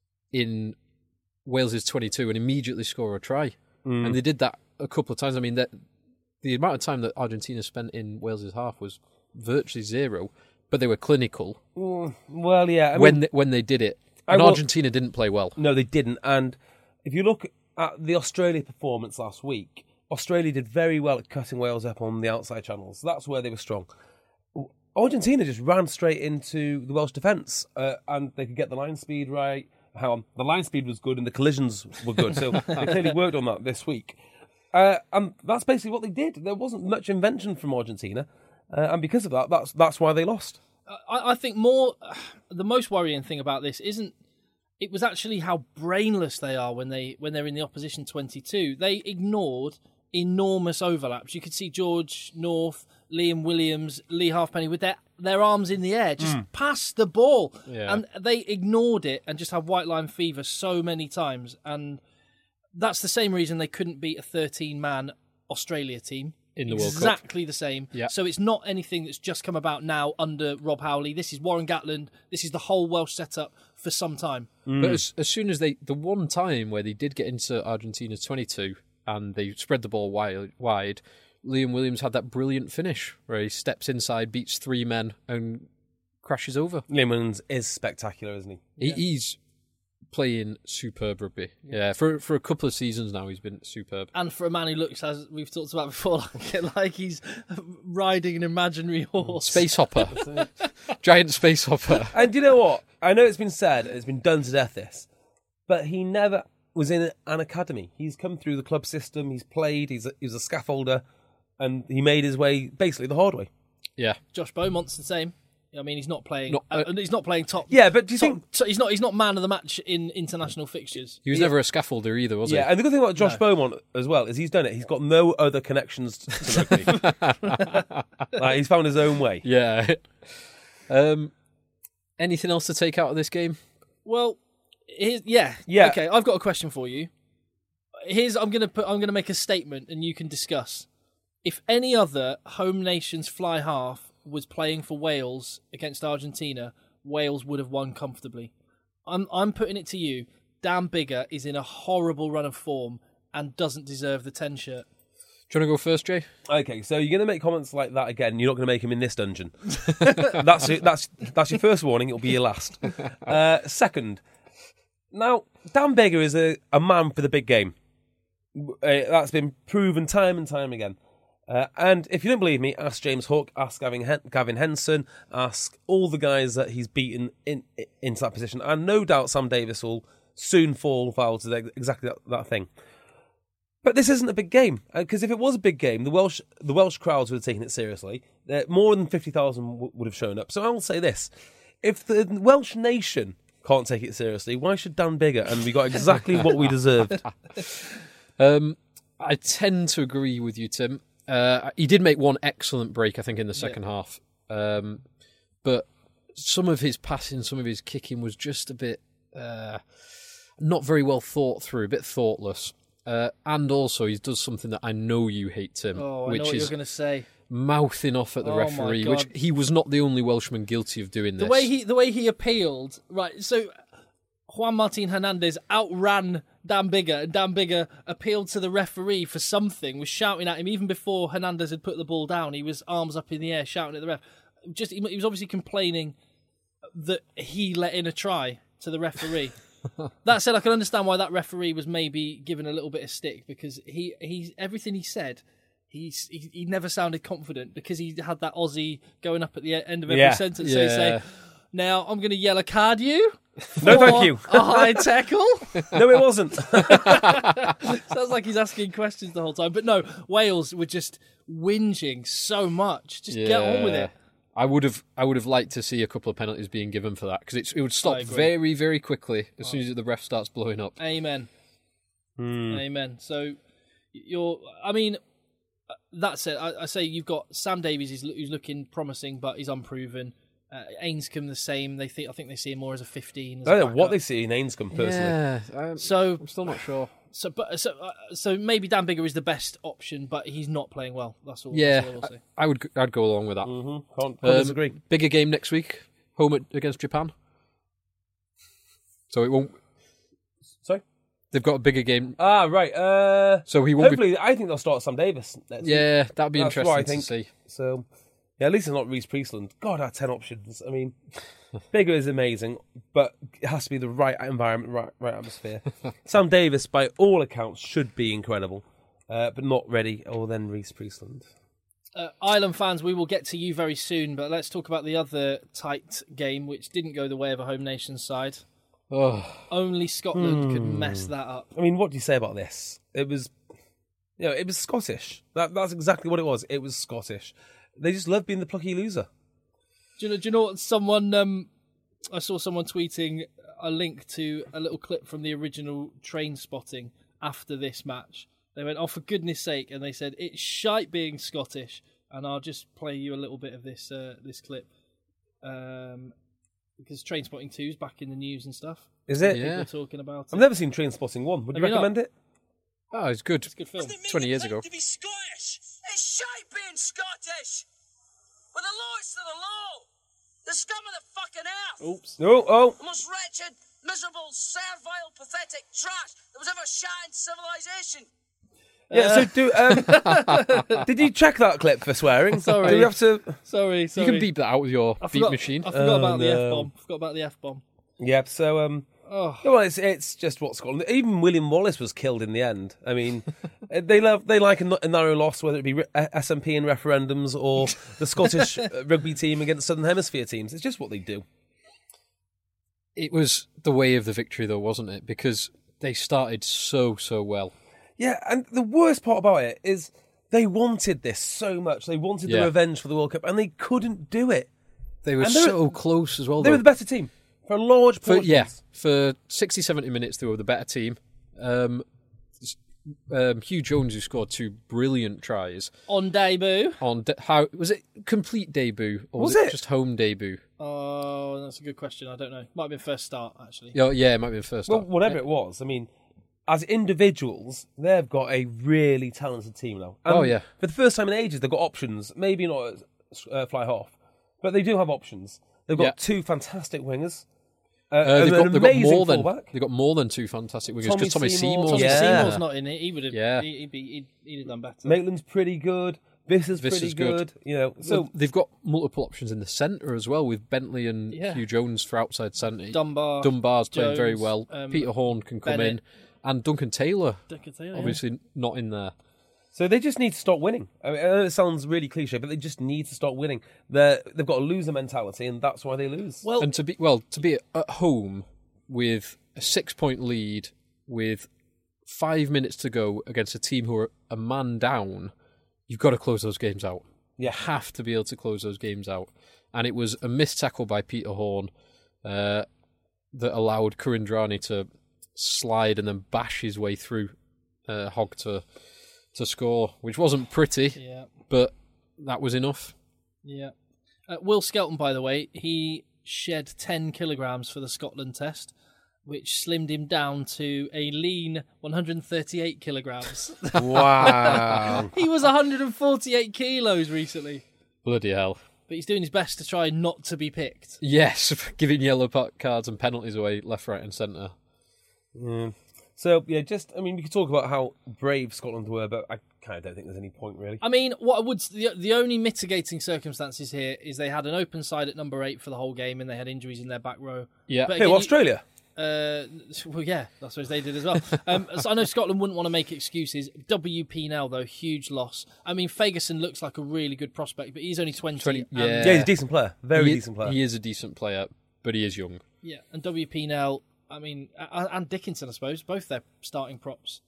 in Wales's twenty-two and immediately score a try. Mm. And they did that a couple of times. I mean, that the amount of time that Argentina spent in Wales's half was virtually zero, but they were clinical. Mm, well, yeah. I mean, when they, when they did it, I and will- Argentina didn't play well. No, they didn't. And if you look at the Australia performance last week, Australia did very well at cutting Wales up on the outside channels. That's where they were strong. Argentina just ran straight into the Welsh defence, uh, and they could get the line speed right. How the line speed was good and the collisions were good, so they clearly worked on that this week. Uh, and that's basically what they did. There wasn't much invention from Argentina, uh, and because of that, that's that's why they lost. I, I think more the most worrying thing about this isn't it was actually how brainless they are when they when they're in the opposition twenty-two. They ignored enormous overlaps. You could see George North, Liam Williams, Lee Halfpenny with their their arms in the air, just mm. pass the ball, yeah. and they ignored it and just had white line fever so many times. And that's the same reason they couldn't beat a thirteen-man Australia team. In the World Cup. Exactly the same. Yeah. So it's not anything that's just come about now under Rob Howley. This is Warren Gatland. This is the whole Welsh setup for some time. Mm. But as, as soon as they, the one time where they did get into Argentina's twenty-two and they spread the ball wide, wide, Liam Williams had that brilliant finish where he steps inside, beats three men and crashes over. Liam Williams is spectacular, isn't he? he Yeah. He's playing superb rugby. Yeah. yeah, for for a couple of seasons now, he's been superb. And for a man who looks, as we've talked about before, like, like he's riding an imaginary horse. Space hopper. Giant space hopper. And you know what? I know it's been said, it's been done to death, this, but he never was in an academy. He's come through the club system, he's played, he's a, he's a scaffolder, and he made his way basically the hard way. Yeah. Josh Beaumont's the same. I mean, he's not playing. Not, uh, uh, he's not playing top. Yeah, but do you top, think... so he's not. He's not man of the match in international fixtures. He was Yeah. never a scaffolder either, was Yeah, he? and the good thing about Josh No. Beaumont as well is he's done it. He's got no other connections to rugby. Like, he's found his own way. Yeah. um, anything else to take out of this game? Well, here's, yeah, Yeah. Okay, I've got a question for you. Here's I'm gonna put. I'm gonna make a statement, and you can discuss. If any other home nation's fly half was playing for Wales against Argentina, Wales would have won comfortably. I'm I'm putting it to you. Dan Biggar is in a horrible run of form and doesn't deserve the ten shirt. Do you want to go first, Jay? Okay, so you're going to make comments like that again. You're not going to make him in this dungeon. that's it, that's that's your first warning. It'll be your last. Uh, second, now Dan Biggar is a, a man for the big game. Uh, that's been proven time and time again. Uh, and if you don't believe me, ask James Hook, ask Gavin, Hen- Gavin Henson, ask all the guys that he's beaten in, in into that position. And no doubt Sam Davis will soon fall foul to the, exactly that, that thing. But this isn't a big game, because if it was a big game, the Welsh the Welsh crowds would have taken it seriously. Uh, more than fifty thousand w- would have shown up. So I will say this. If the Welsh nation can't take it seriously, why should Dan Biggar? And we got exactly what we deserved. Um, I tend to agree with you, Tim. Uh, he did make one excellent break, I think, in the second yeah. half. Um, but some of his passing, some of his kicking was just a bit uh, not very well thought through, a bit thoughtless. Uh, and also, he does something that I know you hate, Tim, oh, I which know what is you're going to say. mouthing off at the oh referee, which he was not the only Welshman guilty of doing this. The way he, the way he appealed, right? So Juan Martin Hernandez outran Dan Biggar, and Dan Biggar appealed to the referee for something, was shouting at him even before Hernandez had put the ball down. He was arms up in the air, shouting at the ref. Just he was obviously complaining that he let in a try to the referee. That said, I can understand why that referee was maybe given a little bit of stick, because he he everything he said, he's, he he never sounded confident, because he had that Aussie going up at the end of every Yeah. sentence. Yeah. So he'd say, "Now I'm going to yellow card you." No, for thank you. A high tackle. No, it wasn't. Sounds like he's asking questions the whole time. But no, Wales were just whinging so much. Just get on with it. I would have, I would have liked to see a couple of penalties being given for that, because it would stop I agree. very, very quickly as soon as the ref starts blowing up. Amen. Hmm. Amen. So you're. I mean, that's it. I, I say you've got Sam Davies, who's, who's looking promising, but he's unproven. Uh, Ainscombe the same. They think. I think they see him more as a fifteen. As I a don't know what backup. they see in Ainscombe personally. Yeah, I'm, So I'm still not sure. So, but so, uh, so maybe Dan Biggar is the best option, but he's not playing well. That's all. Yeah, that's all I will say. I, I would, I'd go along with that. Mm-hmm. Can't, can't Um, disagree. Bigger game next week, home at, against Japan. So it won't. Sorry? They've got a bigger game, Ah, right. Uh, so he won't be. hopefully, I think they'll start Sam Davis next week. Yeah, that'd be That's what interesting I to think. see. So, yeah, at least it's not Reece Priestland. God, our ten options. I mean, Biggar is amazing, but it has to be the right environment, right, right atmosphere. Sam Davis, by all accounts, should be incredible, uh, but not ready. Or then Reece Priestland. Uh, Ireland fans, we will get to you very soon, but let's talk about the other tight game, which didn't go the way of a home nation side. Oh, Only Scotland could mess that up. I mean, what do you say about this? It was, you know, it was Scottish. That that's exactly what it was. It was Scottish. They just love being the plucky loser. Do you know? Do you know what? Someone, um, I saw someone tweeting a link to a little clip from the original Train Spotting after this match. They went, "Oh, for goodness sake!" and they said, "It's shite being Scottish." And I'll just play you a little bit of this uh, this clip. Um, Because Train Spotting two is back in the news and stuff. Is it? Yeah. People are talking about it. I've never seen Train Spotting one. Would you Have you recommend it? oh, it's good. It's a good film. twenty years ago. To be Scottish, it's shite being Scottish. We're the lowest of the low, the scum of the fucking earth, Oops. Oh, oh. the most wretched, miserable, servile, pathetic trash that was ever shot in civilization. Yeah, so do, um, did you check that clip for swearing? Sorry. Do we have to? Sorry, sorry. You can beep that out with your I beep forgot, machine. I forgot Oh, about the no. F bomb. Forgot about the F bomb. Yeah, so, um, Oh. well, it's it's just what Scotland. Even William Wallace was killed in the end. I mean, they love they like a, n- a narrow loss, whether it be re- S N P in referendums or the Scottish uh, rugby team against Southern Hemisphere teams. It's just what they do. It was the way of the victory, though, wasn't it? Because they started so, so well. Yeah, and the worst part about it is they wanted this so much. They wanted Yeah. the revenge for the World Cup, and they couldn't do it. They were And they were- so close as well, They though. were the better team for a large For, portion. yeah, for sixty, seventy minutes, they were the better team. Um, um, Hugh Jones, who scored two brilliant tries On debut. on de- how was it complete debut or was, Was it, it? just home debut? Oh, that's a good question. I don't know. Might have been first start, actually. Yeah, yeah, it might be the first. Well, start. whatever it was, I mean, as individuals, they've got a really talented team now. And Oh, yeah. For the first time in ages, they've got options. Maybe not uh, fly half, but they do have options. They've got Yeah. two fantastic wingers. Uh, Uh, and they've, an got, they've got amazing more than fullback. they've got more than two fantastic wingers. Tommy Because Tommy Seymour, Seymour, Tommy Yeah. Seymour's not in it. He would have. Yeah. He, he'd, be, he'd, he'd have done better. Maitland's pretty good. This is This pretty is good. good. You know, so so they've got multiple options in the centre as well, with Bentley and Yeah. Hugh Jones for outside centre. Dunbar. Dunbar's playing very Jones, well. um, Peter Horn can come Bennett. in, and Duncan Taylor, Duncan Taylor, yeah. obviously not in there. So they just need to start winning. I, mean, I know it sounds really cliche, but they just need to start winning. They're, they've got a loser mentality, and that's why they lose. Well, And to be well, to be at home with a six-point lead, with five minutes to go against a team who are a man down, you've got to close those games out. You Yeah. have to be able to close those games out. And it was a missed tackle by Peter Horn uh, that allowed Kurindrani to slide and then bash his way through uh, Hogg to to score, which wasn't pretty, yeah, but that was enough. yeah. Uh, Will Skelton, by the way, he shed ten kilograms for the Scotland test, which slimmed him down to a lean one hundred thirty-eight kilograms. Wow. He was one hundred forty-eight kilos recently, Bloody hell. but he's doing his best to try not to be picked. Yes, giving yellow pa- cards and penalties away left, right, and centre. Yeah. So, yeah, just, I mean, we could talk about how brave Scotland were, but I kind of don't think there's any point, really. I mean, what I would the, the only mitigating circumstances here is they had an open side at number eight for the whole game, and they had injuries in their back row. Yeah. But Hey, again, you- Australia? Uh, well, yeah, I suppose they did as well. Um, so I know Scotland wouldn't want to make excuses. W P now, though, huge loss. I mean, Fagerson looks like a really good prospect, but he's only twenty. twenty and- yeah. Yeah, he's a decent player. Very he, decent player. He is a decent player, but he is young. yeah, and W P now, I mean, a- and Dickinson, I suppose, both their starting props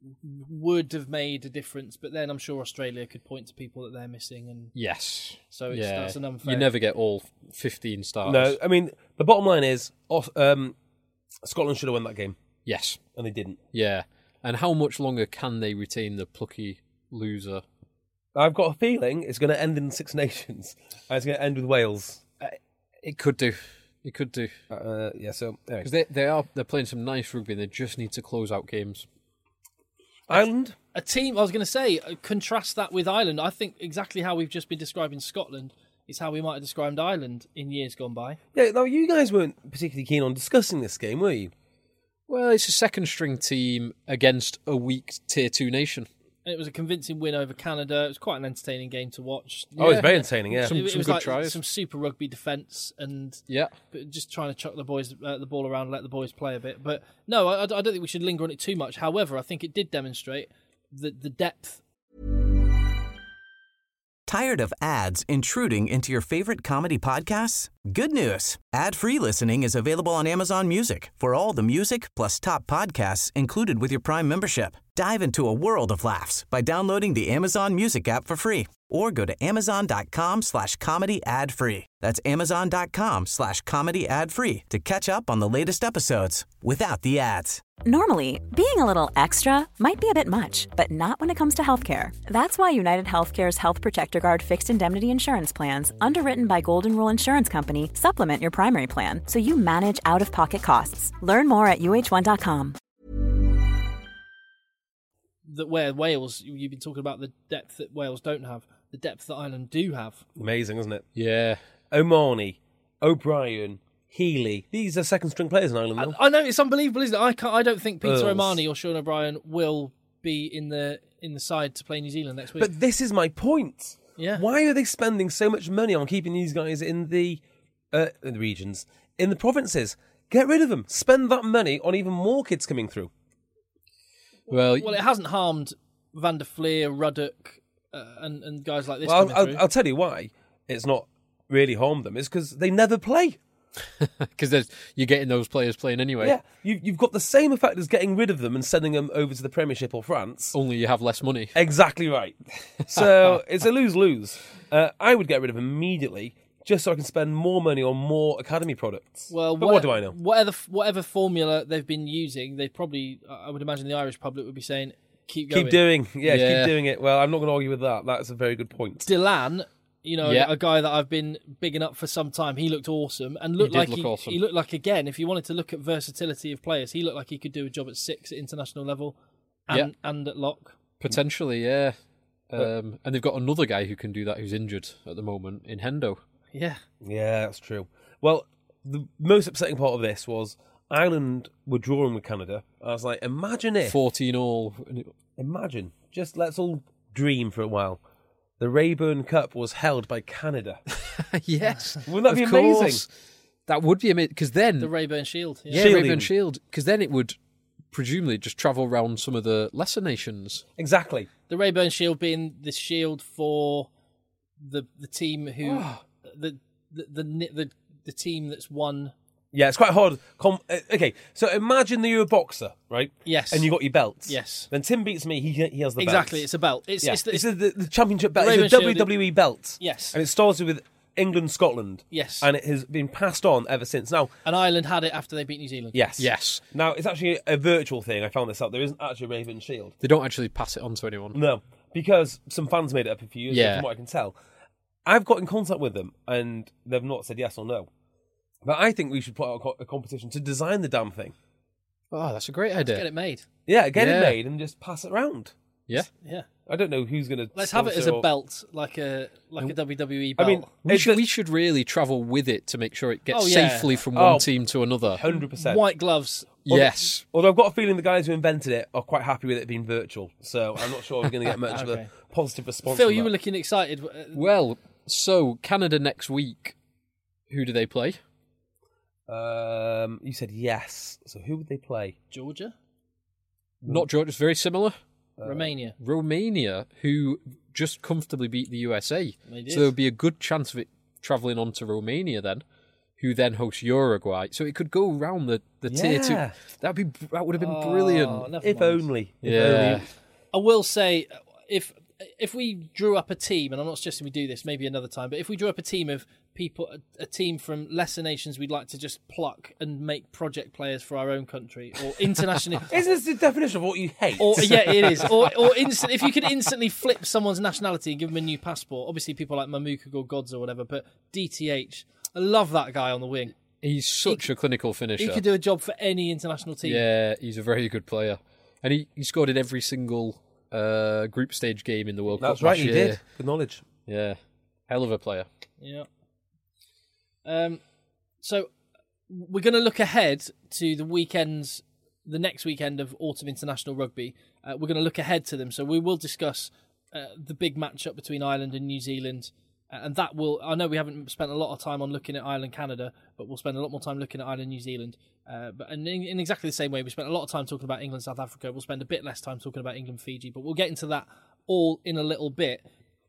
would have made a difference, but then I'm sure Australia could point to people that they're missing, and Yes. so it's, yeah. that's an unfair. You never get all fifteen stars. No, I mean, the bottom line is Aus- um, Scotland should have won that game, Yes. and they didn't. Yeah. And how much longer can they retain the plucky loser? I've got a feeling it's going to end in Six Nations, and it's going to end with Wales. It could do. It could do. Uh, yeah, so, anyway. Because they, they are they're playing some nice rugby and they just need to close out games. Ireland? A team, I was going to say, uh, contrast that with Ireland. I think exactly how we've just been describing Scotland is how we might have described Ireland in years gone by. Yeah, now you guys weren't particularly keen on discussing this game, were you? Well, it's a second string team against a weak tier two nation. And it was a convincing win over Canada. It was quite an entertaining game to watch. Oh, it's very entertaining, yeah. Some- it, it some was good like tries. some super rugby defence and Yeah. but just trying to chuck the boys uh, the ball around, and let the boys play a bit. But no, I, I don't think we should linger on it too much. However, I think it did demonstrate the the depth. Tired of ads intruding into your favorite comedy podcasts? Good news. Ad-free listening is available on Amazon Music for all the music plus top podcasts included with your Prime membership. Dive into a world of laughs by downloading the Amazon Music app for free or go to amazon.com slash comedy ad free. That's amazon.com slash comedy ad free to catch up on the latest episodes without the ads. Normally, being a little extra might be a bit much, but not when it comes to healthcare. That's why United Healthcare's Health Protector Guard fixed indemnity insurance plans, underwritten by Golden Rule Insurance Company, supplement your primary plan so you manage out-of-pocket costs. Learn more at U H one dot com. That where Wales, you've been talking about the depth that Wales don't have, the depth that Ireland do have. Amazing, isn't it? Yeah. O'Marney, O'Brien, Healy. These are second string players in Ireland I, now. I know it's unbelievable, isn't it? I can't, I don't think Peter Earls. O'Mahony or Sean O'Brien will be in the in the side to play New Zealand next week. But this is my point. Yeah. Why are they spending so much money on keeping these guys in the, uh, in the regions, in the provinces? Get rid of them. Spend that money on even more kids coming through. Well, Well, it hasn't harmed Van der Fleer, Ruddock, uh, and, and guys like this Well, coming I'll, through. I'll, I'll tell you why it's not really harmed them. It's because they never play. because you're getting those players playing anyway. Yeah, you, you've got the same effect as getting rid of them and sending them over to the Premiership or France. Only you have less money. Exactly right. So it's a lose-lose. Uh, I would get rid of them immediately just so I can spend more money on more academy products. Well, but what, what do I know? Whatever whatever formula they've been using, they probably, I would imagine the Irish public would be saying, keep going. Keep doing, yeah, Yeah. keep doing it. Well, I'm not going to argue with that. That's a very good point. Delan, you know, Yeah. a guy that I've been bigging up for some time, he looked awesome and looked did like look he, awesome. he looked like, again, if you wanted to look at versatility of players, he looked like he could do a job at six at international level and, Yeah. and at lock. Potentially, yeah. Um, and they've got another guy who can do that who's injured at the moment in Hendo. Yeah. Yeah, that's true. Well, the most upsetting part of this was Ireland were drawing with Canada. I was like, imagine if, fourteen all. imagine, just let's all dream for a while. The Rayburn Cup was held by Canada. Yes. Wouldn't that of be amazing? course. That would be amazing. Because then... The Rayburn Shield. yeah, Shielding. Rayburn Shield. Because then it would presumably just travel around some of the lesser nations. Exactly. The Rayburn Shield being the shield for the the team who... the, the, the, the, the team that's won... Yeah, it's quite hard. Com- uh, okay, so imagine that you're a boxer, right? Yes. And you got your belts. Yes. Then Tim beats me. He he has the Exactly, belts. it's a belt. It's, Yeah. it's, the, It's the, the, the championship belt. Rayburn It's a Shield, W W E belt. Yes. And it started with England, Scotland. Yes. And it has been passed on ever since. Now, and Ireland had it after they beat New Zealand. yes. Yes. Now, it's actually a virtual thing. I found this out. There isn't actually a Rayburn Shield. They don't actually pass it on to anyone. No, because some fans made it up a few years ago, Yeah. from what I can tell. I've got in contact with them, and they've not said yes or no. But I think we should put out a, co- a competition to design the damn thing. Oh, that's a great idea. Get it made. Yeah, get Yeah. it made and just pass it around. Yeah. Yeah. I don't know who's going to. Let's have it as a belt, like a like a W W E I belt. mean, We it's should, a- we should really travel with it to make sure it gets Oh, yeah. safely from one Oh. team to another. one hundred percent. White gloves. Yes. Although I've got a feeling the guys who invented it are quite happy with it being virtual, so I'm not sure we're going to get much of Okay. a positive response. Phil, from you that. were looking excited. Uh, Well, so Canada next week. Who do they play? Um, you said yes. So who would they play? Georgia? Not Georgia. It's very similar. Romania. Romania, who just comfortably beat the U S A. They did. So there would be a good chance of it travelling on to Romania then, who then hosts Uruguay. So it could go around the, the tier two. Yeah. That'd be that would have been Oh, brilliant. never If mind. only. If Yeah. only. I will say, if if we drew up a team, and I'm not suggesting we do this, maybe another time, but if we drew up a team of people, a, a team from lesser nations we'd like to just pluck and make project players for our own country, or internationally... Isn't this the definition of what you hate? Or yeah, it is. Or or instant, if you could instantly flip someone's nationality and give them a new passport. Obviously, people like Mamuka or Gods or whatever. But D T H, I love that guy on the wing. He's such a clinical finisher. He could do a job for any international team. Yeah, he's a very good player. And he, he scored in every single uh, group stage game in the World That's Cup right, last he year. did. Good knowledge. Yeah, hell of a player. Yeah. Um. So we're going to look ahead to the weekends, the next weekend of autumn international rugby. Uh, we're going to look ahead to them. So we will discuss uh, the big matchup between Ireland and New Zealand. Uh, and that will, I know we haven't spent a lot of time on looking at Ireland, Canada, but we'll spend a lot more time looking at Ireland, New Zealand. Uh, but and in, in exactly the same way, we spent a lot of time talking about England, South Africa. We'll spend a bit less time talking about England, Fiji, but we'll get into that all in a little bit.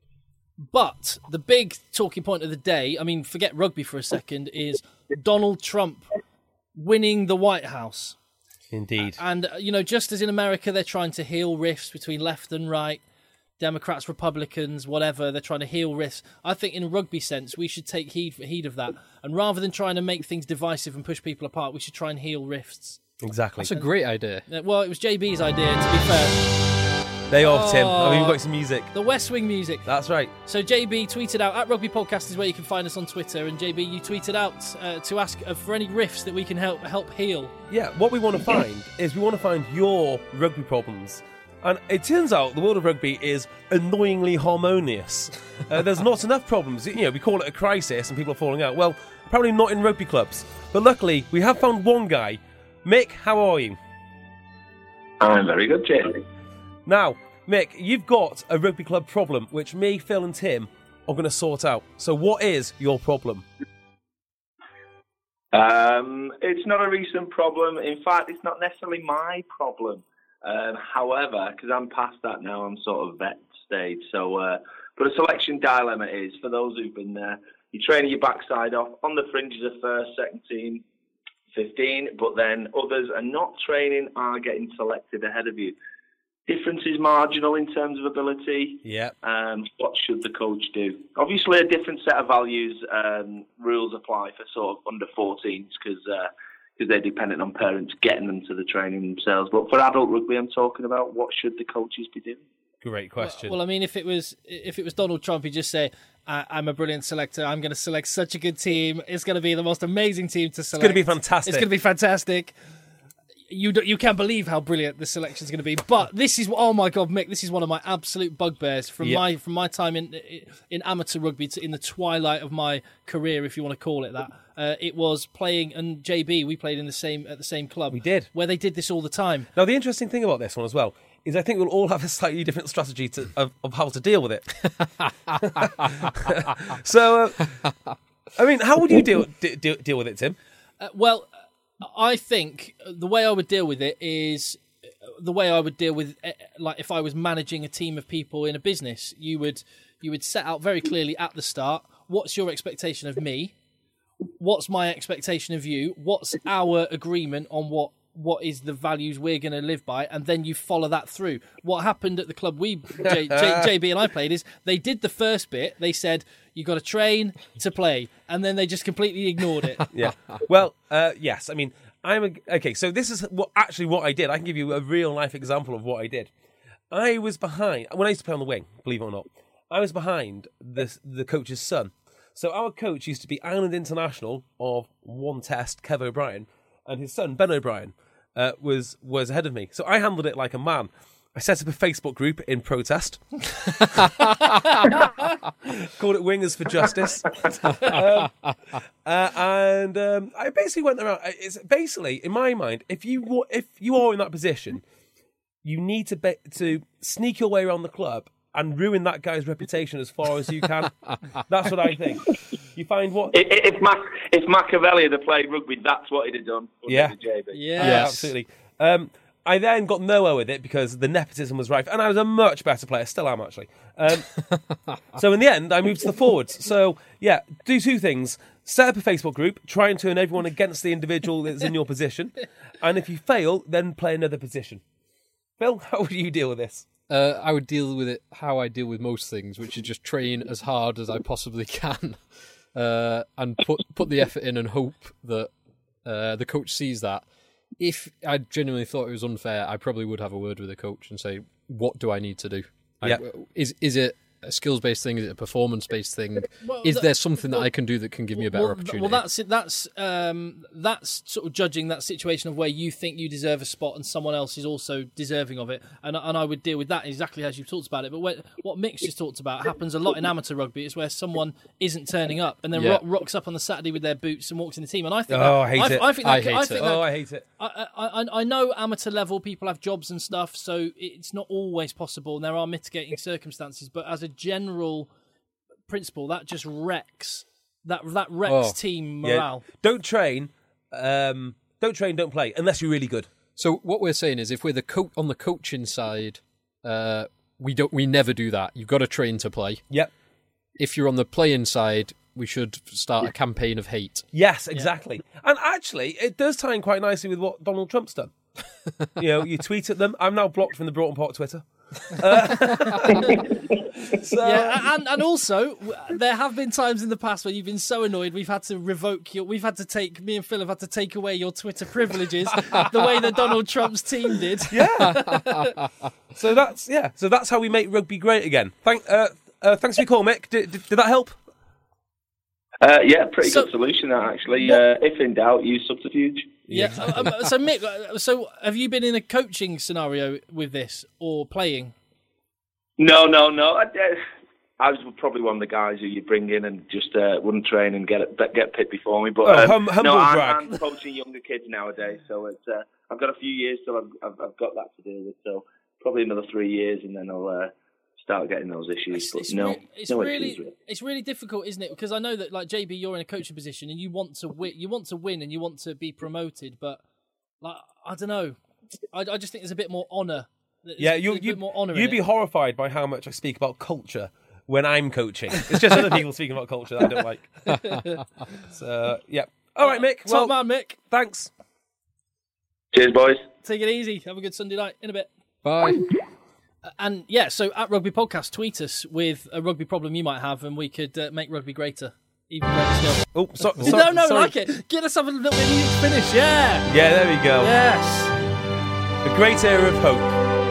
But the big talking point of the day, I mean, forget rugby for a second, is Donald Trump winning the White House. Indeed. And, uh, you know, just as in America, they're trying to heal rifts between left and right, Democrats, Republicans, whatever, they're trying to heal rifts. I think in a rugby sense, we should take heed, heed of that. And rather than trying to make things divisive and push people apart, we should try and heal rifts. Exactly. That's a great idea. Uh, well, it was J B's idea, to be fair. Day off, Tim. I mean, Oh. we've got some music. The West Wing music. That's right. So J B tweeted out, at Rugby Podcast is where you can find us on Twitter, and J B, you tweeted out uh, to ask uh, for any riffs that we can help help heal. Yeah, what we want to find is we want to find your rugby problems. And it turns out the world of rugby is annoyingly harmonious. Uh, there's not enough problems. You know, we call it a crisis and people are falling out. Well, probably not in rugby clubs. But luckily, we have found one guy. Mick, how are you? I'm very good, Jamie. Now, Mick, you've got a rugby club problem, which me, Phil and Tim are going to sort out. So what is your problem? Um, it's not a recent problem. In fact, it's not necessarily my problem. Um, however, because I'm past that now, I'm sort of vet stage. So, uh, but a selection dilemma is, for those who've been there, you're training your backside off on the fringes of first, second team, fifteen, but then others are not training, are getting selected ahead of you. difference is marginal in terms of ability. Yeah. Um, what should the coach do? Obviously, a different set of values um, rules apply for sort of under fourteens because uh, because they're dependent on parents getting them to the training themselves. But for adult rugby, I'm talking about what should the coaches be doing? Great question. Well, well, I mean, if it was if it was Donald Trump, he'd just say, I- "I'm a brilliant selector. I'm going to select such a good team. It's going to be the most amazing team to select. It's going to be fantastic. It's going to be fantastic." You do, you can't believe how brilliant the selection is going to be. But this is oh my god, Mick, this is one of my absolute bugbears from Yep. my from my time in in amateur rugby to in the twilight of my career, if you want to call it that. Uh, it was playing, and J B, we played in the same at the same club. We did, where they did this all the time. Now, the interesting thing about this one as well is I think we'll all have a slightly different strategy to, of, of how to deal with it. so, uh, I mean, how would you deal deal, deal with it, Tim? Uh, well. I think the way I would deal with it is the way I would deal with, like, if I was managing a team of people in a business. You would you would set out very clearly at the start, what's your expectation of me? What's my expectation of you? What's our agreement on what what is the values we're going to live by? And then you follow that through. What happened at the club we, J, J, J B and I played is they did the first bit. They said, you got to train to play. And then they just completely ignored it. Yeah. Well, uh, yes. I mean, I'm a, okay. So this is what actually what I did. I can give you a real life example of what I did. I was behind when I used to play on the wing. Believe it or not, I was behind the the coach's son. So our coach used to be Ireland international of one test, Kev O'Brien, and his son Ben O'Brien uh, was was ahead of me. So I handled it like a man. I set up a Facebook group in protest. Called it Wingers for Justice. um, uh, and um, I basically went around. It's basically, in my mind, if you if you are in that position, you need to be, to sneak your way around the club and ruin that guy's reputation as far as you can. That's what I think. You find what if if, Mac, if Machiavelli had played rugby, that's what he'd have done. Yeah, J B. Yes. yeah, absolutely. Um, I then got nowhere with it because the nepotism was rife, and I was a much better player. Still am, actually. Um, so in the end, I moved to the forwards. So, yeah, do two things. Set up a Facebook group, try and turn everyone against the individual that's in your position. And if you fail, then play another position. Phil, how would you deal with this? Uh, I would deal with it how I deal with most things, which is just train as hard as I possibly can uh, and put, put the effort in and hope that uh, the coach sees that. If I genuinely thought it was unfair, I probably would have a word with the coach and say, what do I need to do? Yeah. I, is is it a skills-based thing? Is it a performance-based thing? Well, is that- there something that well, I can do that can give me a better well, opportunity? Well, that's that's um, that's sort of judging that situation of where you think you deserve a spot and someone else is also deserving of it, and and I would deal with that exactly as you've talked about it. But when, what Mick's just talked about happens a lot in amateur rugby. Is where someone isn't turning up and then Yeah. rock, rocks up on the Saturday with their boots and walks in the team. And I think, Oh, that, I hate it. I think that, I hate I it. think Oh, that, I hate it. I, I, I know amateur level people have jobs and stuff, so it's not always possible, and there are mitigating circumstances. But as a general principle, that just wrecks that that wrecks Oh, team Yeah. morale. Don't train. Um, don't train, don't play, unless you're really good. So what we're saying is, if we're the co- on the coaching side, uh, we don't, we never do that. You've got to train to play. Yep. If you're on the playing side, we should start a campaign of hate. Yes, exactly. And actually, it does tie in quite nicely with what Donald Trump's done. You know, you tweet at them. I'm now blocked from the Broughton Park Twitter. Uh, so, Yeah, and and also w- there have been times in the past where you've been so annoyed we've had to revoke your, we've had to take me and Phil have had to take away your Twitter privileges the way that Donald Trump's team did. yeah. So that's yeah. So that's how we make rugby great again. Thank, uh, uh, thanks for your call, Mick. Did, did, did that help? Uh, yeah, pretty So- good solution that actually. What- Uh, if in doubt, use subterfuge. Yeah. um, so Mick, uh, so have you been in a coaching scenario with this or playing? No, no, no. I, uh, I was probably one of the guys who you bring in and just uh, wouldn't train and get it, get picked before me. But Oh, um, hum- humble no, I'm, brag. I'm coaching younger kids nowadays, so it's uh, I've got a few years till I've, I've, I've got that to deal with. So probably another three years, and then I'll uh, start getting those issues. It's, but it's, no, re- it's no really, issues. Really. it's really difficult, isn't it? Because I know that, like J B, you're in a coaching position and you want to win, you want to win, and you want to be promoted. But like, I don't know, I, I just think there's a bit more honour. There's- Yeah, there's you a bit you more honour. in you'd be it. horrified by how much I speak about culture when I'm coaching. It's just other people speaking about culture that I don't like. So yeah. All right, Mick. Well, Top man, Mick. thanks. Cheers, boys. Take it easy. Have a good Sunday night. In a bit. Bye. And yeah, so at Rugby Podcast, tweet us with a rugby problem you might have, and we could uh, make rugby greater. Even greater still. Oh, so, so, no, no, sorry. like it. Get us up a little bit of music to finish. Yeah. Yeah, there we go. Yes. The great era of hope.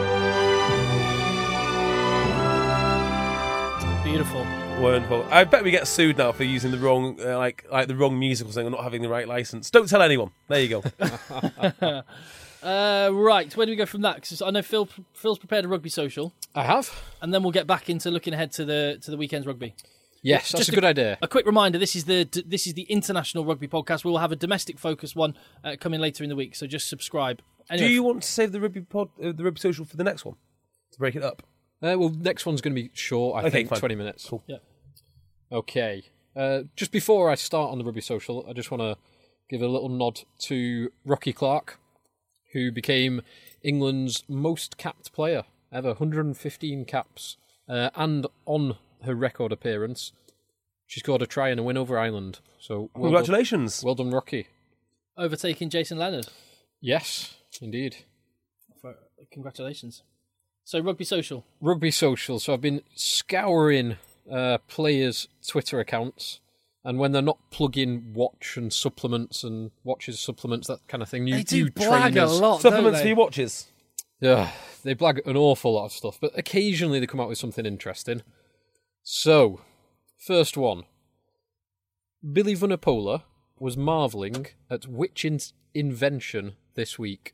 Beautiful. Wonderful. I bet we get sued now for using the wrong, uh, like, like the wrong musical thing or not having the right license. Don't tell anyone. There you go. uh, right, where do we go from that? Because I know Phil, Phil's prepared a rugby social, I have. and then we'll get back into looking ahead to the to the weekend's rugby. Yes, that's Just a good idea. A quick reminder: this is the this is the international rugby podcast. We will have a domestic focus one uh, coming later in the week, so just subscribe. Anyway, Do you want to save the rugby pod, uh, the rugby social for the next one to break it up? Uh, well, next one's going to be short, I Okay, think, fine. twenty minutes. Cool. Yeah. Okay. Uh, just before I start on the rugby social, I just want to give a little nod to Rocky Clark, who became England's most capped player ever, one hundred fifteen caps. Uh, and on her record appearance, she scored a try in a win over Ireland. So well Congratulations. Done, well done, Rocky. Overtaking Jason Leonard. Yes, indeed. For, congratulations. So rugby social. Rugby social. So I've been scouring uh, players' Twitter accounts, and when they're not plugging watch and supplements and watches, supplements, that kind of thing, new, They do new blag a trainers, lot, Supplements don't for they? your watches. Yeah, they blag an awful lot of stuff, but occasionally they come out with something interesting. So, first one. Billy Vunipola was marvelling at which in- invention this week?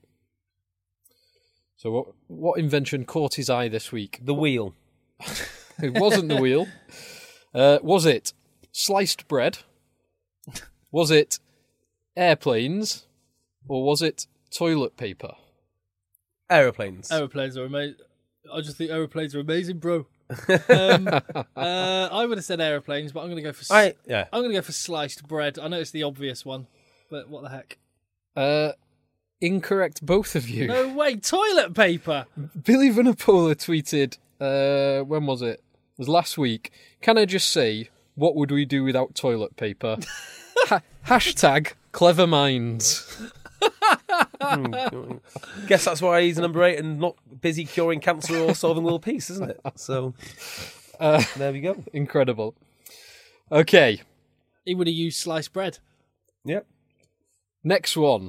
So what what invention caught his eye this week? The wheel. It wasn't the wheel. Uh, was it sliced bread? Was it airplanes? Or was it toilet paper? Aeroplanes. Aeroplanes are amazing. I just think aeroplanes are amazing, bro. um, uh, I would have said aeroplanes, but I'm going to go for. I, yeah. I'm going to go for sliced bread. I know it's the obvious one, but what the heck? Uh, incorrect, both of you. No way, toilet paper. Billy Vunipola tweeted, uh, when was it? It was last week. Can I just say, what would we do without toilet paper? ha- hashtag clever minds. Guess that's why he's number eight and not busy curing cancer or solving world peace, isn't it? So, Uh, there we go. incredible. Okay, He would have used sliced bread. Yep. next one.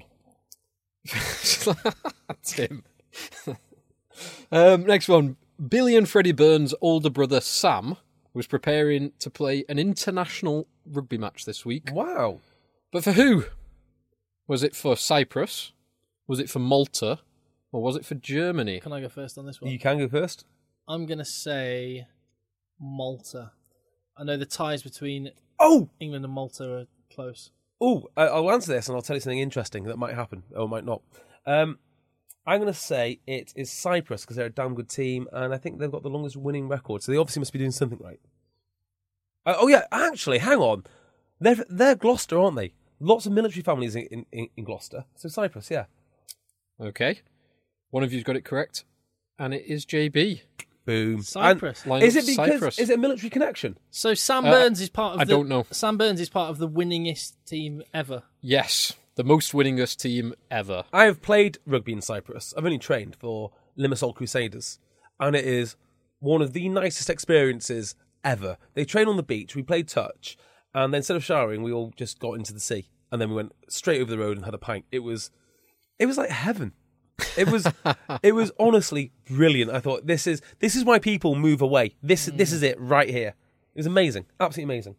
Tim. um, next one. Billy and Freddie Burns' older brother Sam was preparing to play an international rugby match this week. Wow. But for who? Was it for Cyprus? Was it for Malta? Or was it for Germany? Can I go first on this one? You can go first. I'm going to say Malta. I know the ties between Oh! England and Malta are close. Oh, I- I'll answer this and I'll tell you something interesting that might happen or might not. Um, I'm going to say it is Cyprus because they're a damn good team and I think they've got the longest winning record. So they obviously must be doing something right. Uh, oh, yeah, actually, hang on. They're, they're Gloucester, aren't they? Lots of military families in, in, in Gloucester. So Cyprus, yeah. Okay. One of you's got it correct. And it is J B. Boom. Cyprus. And Line is up it because Cyprus. is it a military connection? So Sam Uh, Burns is part of I the... don't know. Sam Burns is part of the winningest team ever. Yes. The most winningest team ever. I have played rugby in Cyprus. I've only trained for Limassol Crusaders, and it is one of the nicest experiences ever. They train on the beach. We played touch, and then instead of showering, we all just got into the sea, and then we went straight over the road and had a pint. It was, it was like heaven. It was, it was honestly brilliant. I thought this is this is why people move away. This this is it right here. It was amazing, absolutely amazing.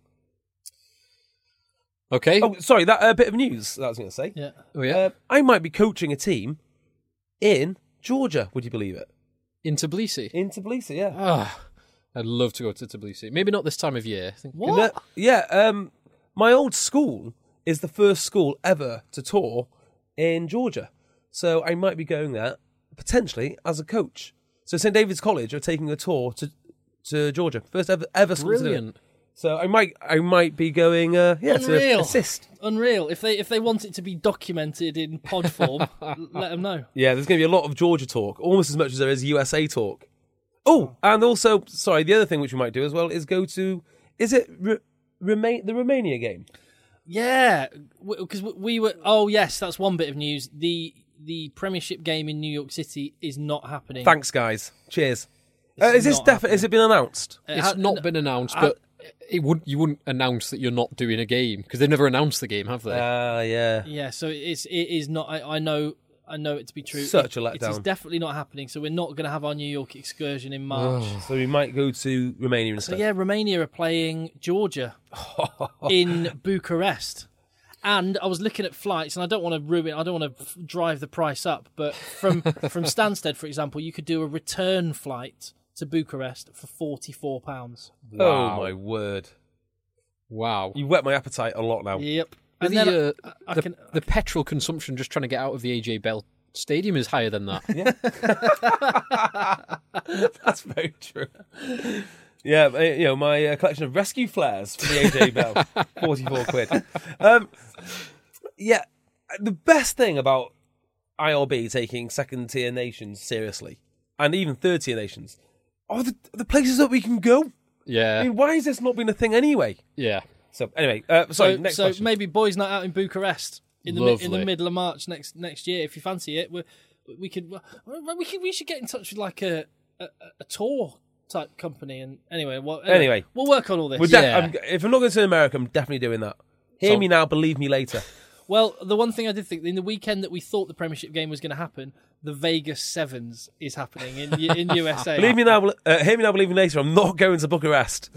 Okay. Oh, sorry, that uh, bit of news that I was going to say. Yeah. Oh, yeah. Uh, I might be coaching a team in Georgia. Would you believe it? In Tbilisi. In Tbilisi, yeah. Ah, I'd love to go to Tbilisi. Maybe not this time of year. I think What? In the- yeah, um, my old school is the first school ever to tour in Georgia. So I might be going there, potentially, as a coach. So Saint David's College are taking a tour to to Georgia. First ever, ever school to do it. Brilliant. So I might I might be going, uh, yeah, Unreal. to assist. Unreal. If they if they want it to be documented in pod form, l- let them know. Yeah, there's going to be a lot of Georgia talk, almost as much as there is U S A talk. Oh, and also, sorry, the other thing which we might do as well is go to, is it Ru- Roma- the Romania game? Yeah, because we were. Oh yes, that's one bit of news. The the Premiership game in New York City is not happening. Thanks, guys. Cheers. Uh, is this not definitely? Has it been announced? It It's ha- not n- been announced, I- but it would you wouldn't announce that you're not doing a game because they've never announced the game, have they? Ah, uh, yeah. Yeah, so it's it is not. I, I know I know it to be true. Such it, a letdown. It is definitely not happening. So we're not going to have our New York excursion in March. So we might go to Romania So instead. yeah, Romania are playing Georgia in Bucharest. And I was looking at flights, and I don't want to ruin. I don't want to f- drive the price up, but from from Stansted, for example, you could do a return flight to Bucharest for forty-four pounds. Oh my word! Wow. You whet my appetite a lot now. Yep. And And then the, uh, I, I the, can. the petrol consumption just trying to get out of the A J Bell Stadium is higher than that. That's very true. Yeah, uh, you know, my uh, collection of rescue flares from the A J Bell, forty-four quid. Um, yeah, the best thing about I R B taking second tier nations seriously, and even third tier nations, are the, the places that we can go. Yeah. I mean, why has this not been a thing anyway? Yeah. So anyway, uh, sorry, so next so question. maybe boys' night out in Bucharest in the mi- in the Lovely. middle of March next next year. If you fancy it, we we could we could we should get in touch with like a a, a tour type company. And anyway, well, anyway, Anyway. we'll work on all this. We're de- Yeah. I'm, if I'm not going to America, I'm definitely doing that. Hear So- me now, believe me later. Well, the one thing I did think in the weekend that we thought the Premiership game was going to happen, the Vegas Sevens is happening in in U S A. Believe me now, uh, hear me now, believe me later. I'm not going to Bucharest.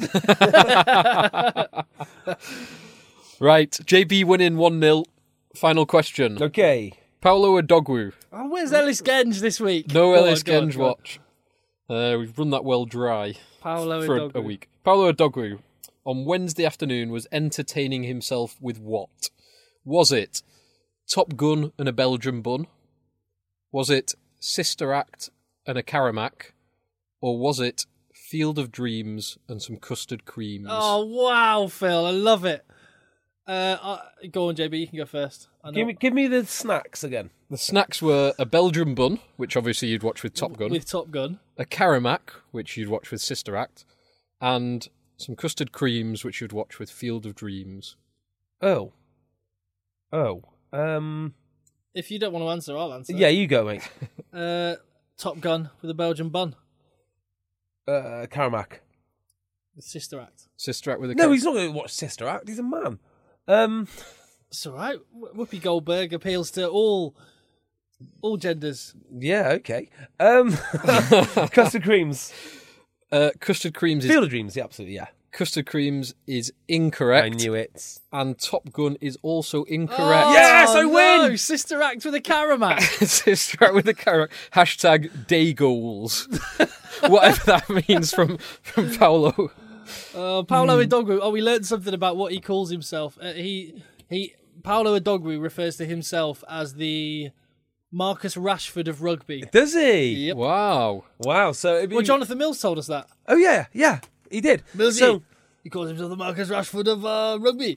Right. J B winning one nil. Final question. Okay. Paolo Adogwu. Oh, where's Ellis Genge this week? No Go on, Ellis go on, Genge go on. watch. Uh, we've run that well dry Paolo for a, Adogwu. a week. Paolo Adogwu on Wednesday afternoon was entertaining himself with what? Was it Top Gun and a Belgian bun? Was it Sister Act and a Karamak? Or was it Field of Dreams and some custard creams? Oh wow, Phil, I love it. Uh, uh, go on, J B. You can go first. I know. Give me, give me the snacks again. The snacks were a Belgian bun, which obviously you'd watch with Top Gun, with Top Gun. a Karamak, which you'd watch with Sister Act, and some custard creams, which you'd watch with Field of Dreams. Oh. Oh. Um. If you don't want to answer, I'll answer. Yeah, you go, mate. Uh, Top Gun with a Belgian bun. Uh, Karamak. With Sister Act. Sister Act with a No, Kar- he's not going to watch Sister Act. He's a man. Um. It's all right. Wh- Whoopi Goldberg appeals to all all genders. Yeah. Okay. Um. Custard creams. uh, custard creams is Field of Dreams. Yeah, absolutely. Yeah. custard creams is incorrect. I knew it. And Top Gun is also incorrect. Oh, Yes, I no, win! Sister Act with a Karamak. Sister Act with a Karamak. Hashtag day goals. Whatever that means from from Paolo. Uh, Paolo Adogwu. Oh, we learned something about what he calls himself. Uh, he he. Paolo Adogwu refers to himself as the Marcus Rashford of rugby. Does he? Yep. Wow. Wow. So. It'd be... Well, Jonathan Mills told us that. Oh yeah, yeah. He did. Millsy. So. He calls himself the Marcus Rashford of uh, rugby.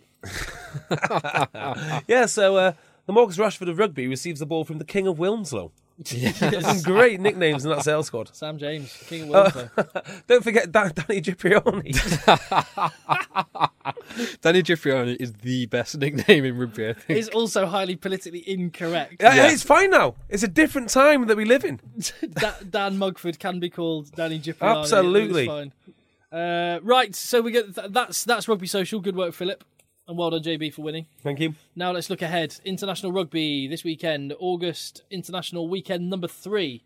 Yeah. So. Uh, the Marcus Rashford of rugby receives the ball from the King of Wilmslow. There's some great nicknames in that sales squad. Sam James, King of Wilmslow. Don't forget Dan- Danny Cipriani. Danny Cipriani is the best nickname in rugby, I think. Is also highly politically incorrect. Yeah, Yeah. It's fine now. It's a different time that we live in. Da- Dan Mugford can be called Danny Cipriani. Absolutely. It's fine. Uh, right, so we get th- that's that's Rugby Social. Good work, Philip, and well done, J B, for winning. Thank you. Now let's look ahead. International Rugby this weekend, August International Weekend number three.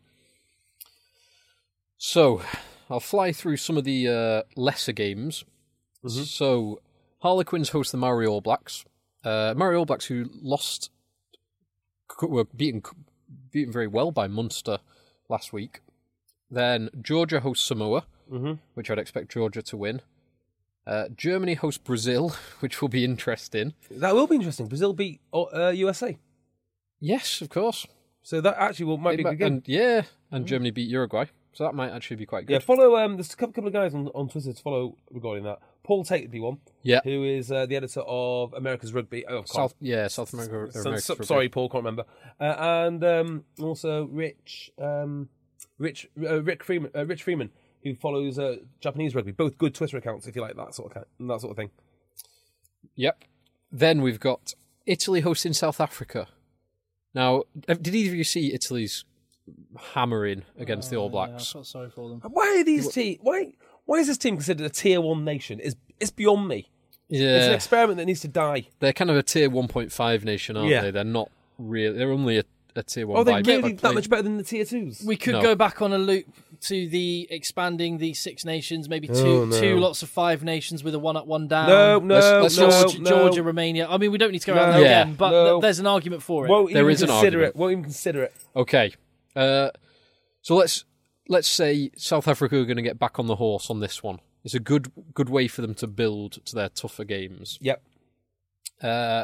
So, I'll fly through some of the uh, lesser games. So, Harlequins host the Maori All Blacks. Uh, Maori All Blacks who lost, were beaten, beaten very well by Munster last week. Then Georgia hosts Samoa, mm-hmm. which I'd expect Georgia to win. Uh, Germany hosts Brazil, which will be interesting. That will be interesting. Brazil beat uh, U S A. Yes, of course. So that actually will, might be a good game. And, yeah, and Germany beat Uruguay. So that might actually be quite good. Yeah, follow. Um, there's a couple, couple of guys on, on Twitter to follow regarding that. Paul Tate would be one. Yeah. Who is uh, the editor of America's Rugby? Oh, can't- South, yeah, South America. or so- America's so- Rugby. sorry, Paul, can't remember. Uh, and um, also Rich, um, Rich, uh, Rick Freeman, uh, Rich Freeman, who follows uh, Japanese rugby. Both good Twitter accounts, if you like that sort of kind, that sort of thing. Yep. Then we've got Italy hosting South Africa. Now, uh, did either of you see Italy's hammering against the All Yeah, I Blacks. felt sorry for them. Why are these te- why why is this team considered a tier one nation? It's it's beyond me. Yeah, It's an experiment that needs to die. they're kind of a tier one point five nation, aren't Yeah. they? They're not really. They're only a, a tier one. Oh, they by- really by that play- much better than the tier twos? We could No. go back on a loop to the expanding the Six Nations, maybe two Oh, no. two lots of five nations with a one up, one down. No, no, Let's- let's no, not- Georgia, no. Georgia, Romania. I mean, we don't need to go around No. that Yeah. again, but No. th- there's an argument for it. Won't There even is an consider argument. it. Won't even consider it. Okay, uh, so let's let's say South Africa are going to get back on the horse on this one. It's a good good way for them to build to their tougher games. Yep. Uh,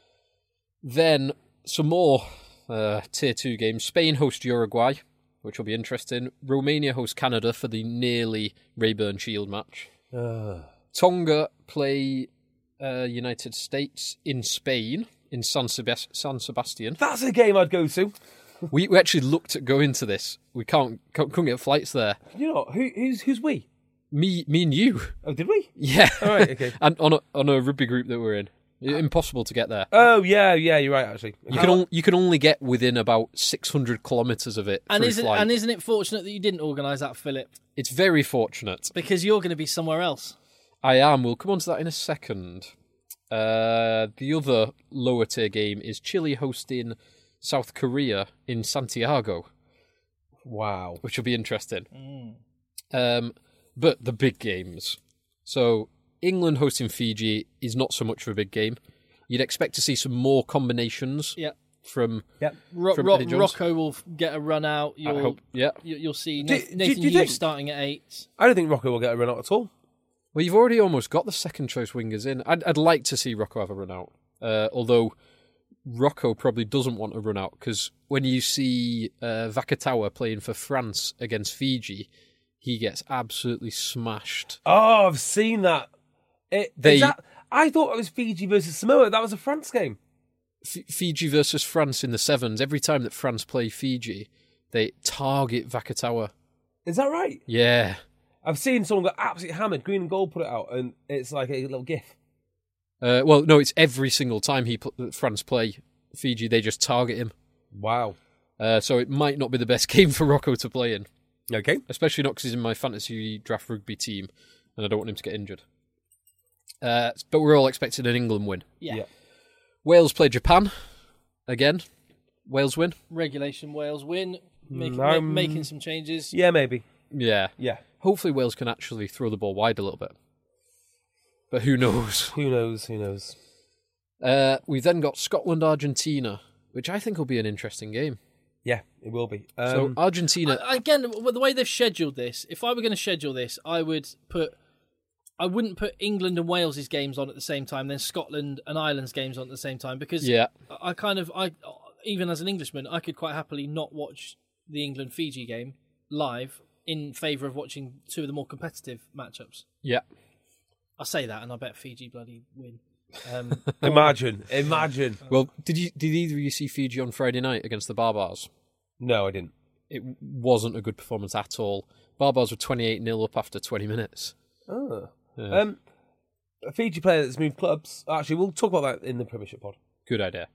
then some more uh, tier two games. Spain host Uruguay, which will be interesting. Romania host Canada for the nearly Rayburn Shield match. Tonga play uh, United States in Spain in San, Sebas- San Sebastian. That's a game I'd go to. We, we actually looked at going to this. We can't, can't couldn't get flights there. You know who who's who's we? Me, me and you. Oh, did we? Yeah. All right. Okay. And on a on a rugby group that we're in. Impossible to get there. Oh yeah, yeah. You're right. Actually, You can on, you can only get within about six hundred kilometres of it And through isn't flight. and isn't it fortunate that you didn't organise that, Philip? It's very fortunate. Because you're going to be somewhere else. I am. We'll come on to that in a second. Uh, the other lower tier game is Chile hosting South Korea in Santiago, Wow. which will be interesting. Um, but the big games. So England hosting Fiji is not so much of a big game. You'd expect to see some more combinations Yeah. from. Yep. Ro- From Ro- Eddie Jones. Rocco will f- get a run out. I You'll, hope. Yeah. you, you'll see Do- Nathan, do- Nathan do you Hughes think- starting at eight. I don't think Rocco will get a run out at all. Well, you've already almost got the second choice wingers in. I'd, I'd like to see Rocco have a run out. Uh, although Rocco probably doesn't want a run out because when you see uh, Vakatawa playing for France against Fiji, he gets absolutely smashed. Oh, I've seen that. It, They- is that. I thought it was Fiji versus Samoa. That was a France game. F- Fiji versus France in the sevens. Every time that France play Fiji, they target Vakatawa. Is that right? Yeah. I've seen someone got absolutely hammered. Green and Gold put it out, and it's like a little gif. Uh, well, no, it's every single time he pl- France play Fiji, they just target him. Wow. Uh, so it might not be the best game for Rocco to play in. Okay. Especially not because he's in my fantasy draft rugby team, and I don't want him to get injured. Uh, but we're all expecting an England win. Yeah. Yeah. Wales play Japan again. Wales win. Regulation Wales win. Make, Mm, ma- making some changes. Yeah, maybe. Yeah. Yeah. Hopefully Wales can actually throw the ball wide a little bit. But who knows? Who knows? Who knows? Uh, we've then got Scotland-Argentina, which I think will be an interesting game. Yeah, it will be. Um, So Argentina... I- again, with the way they've scheduled this, if I were going to schedule this, I would put, I wouldn't put England and Wales's games on at the same time, then Scotland and Ireland's games on at the same time, because Yeah. I I kind of, I even as an Englishman, I could quite happily not watch the England-Fiji game live in favour of watching two of the more competitive matchups. Yeah. I say that, and I bet Fiji bloody win. Um, imagine, imagine. Well, did you did either of you see Fiji on Friday night against the Barbars? No, I didn't. It wasn't a good performance at all. Barbars were twenty-eight nil up after twenty minutes. Oh. Yeah. Um, a Fiji player that's moved clubs. Actually, we'll talk about that in the Premiership pod. Good idea.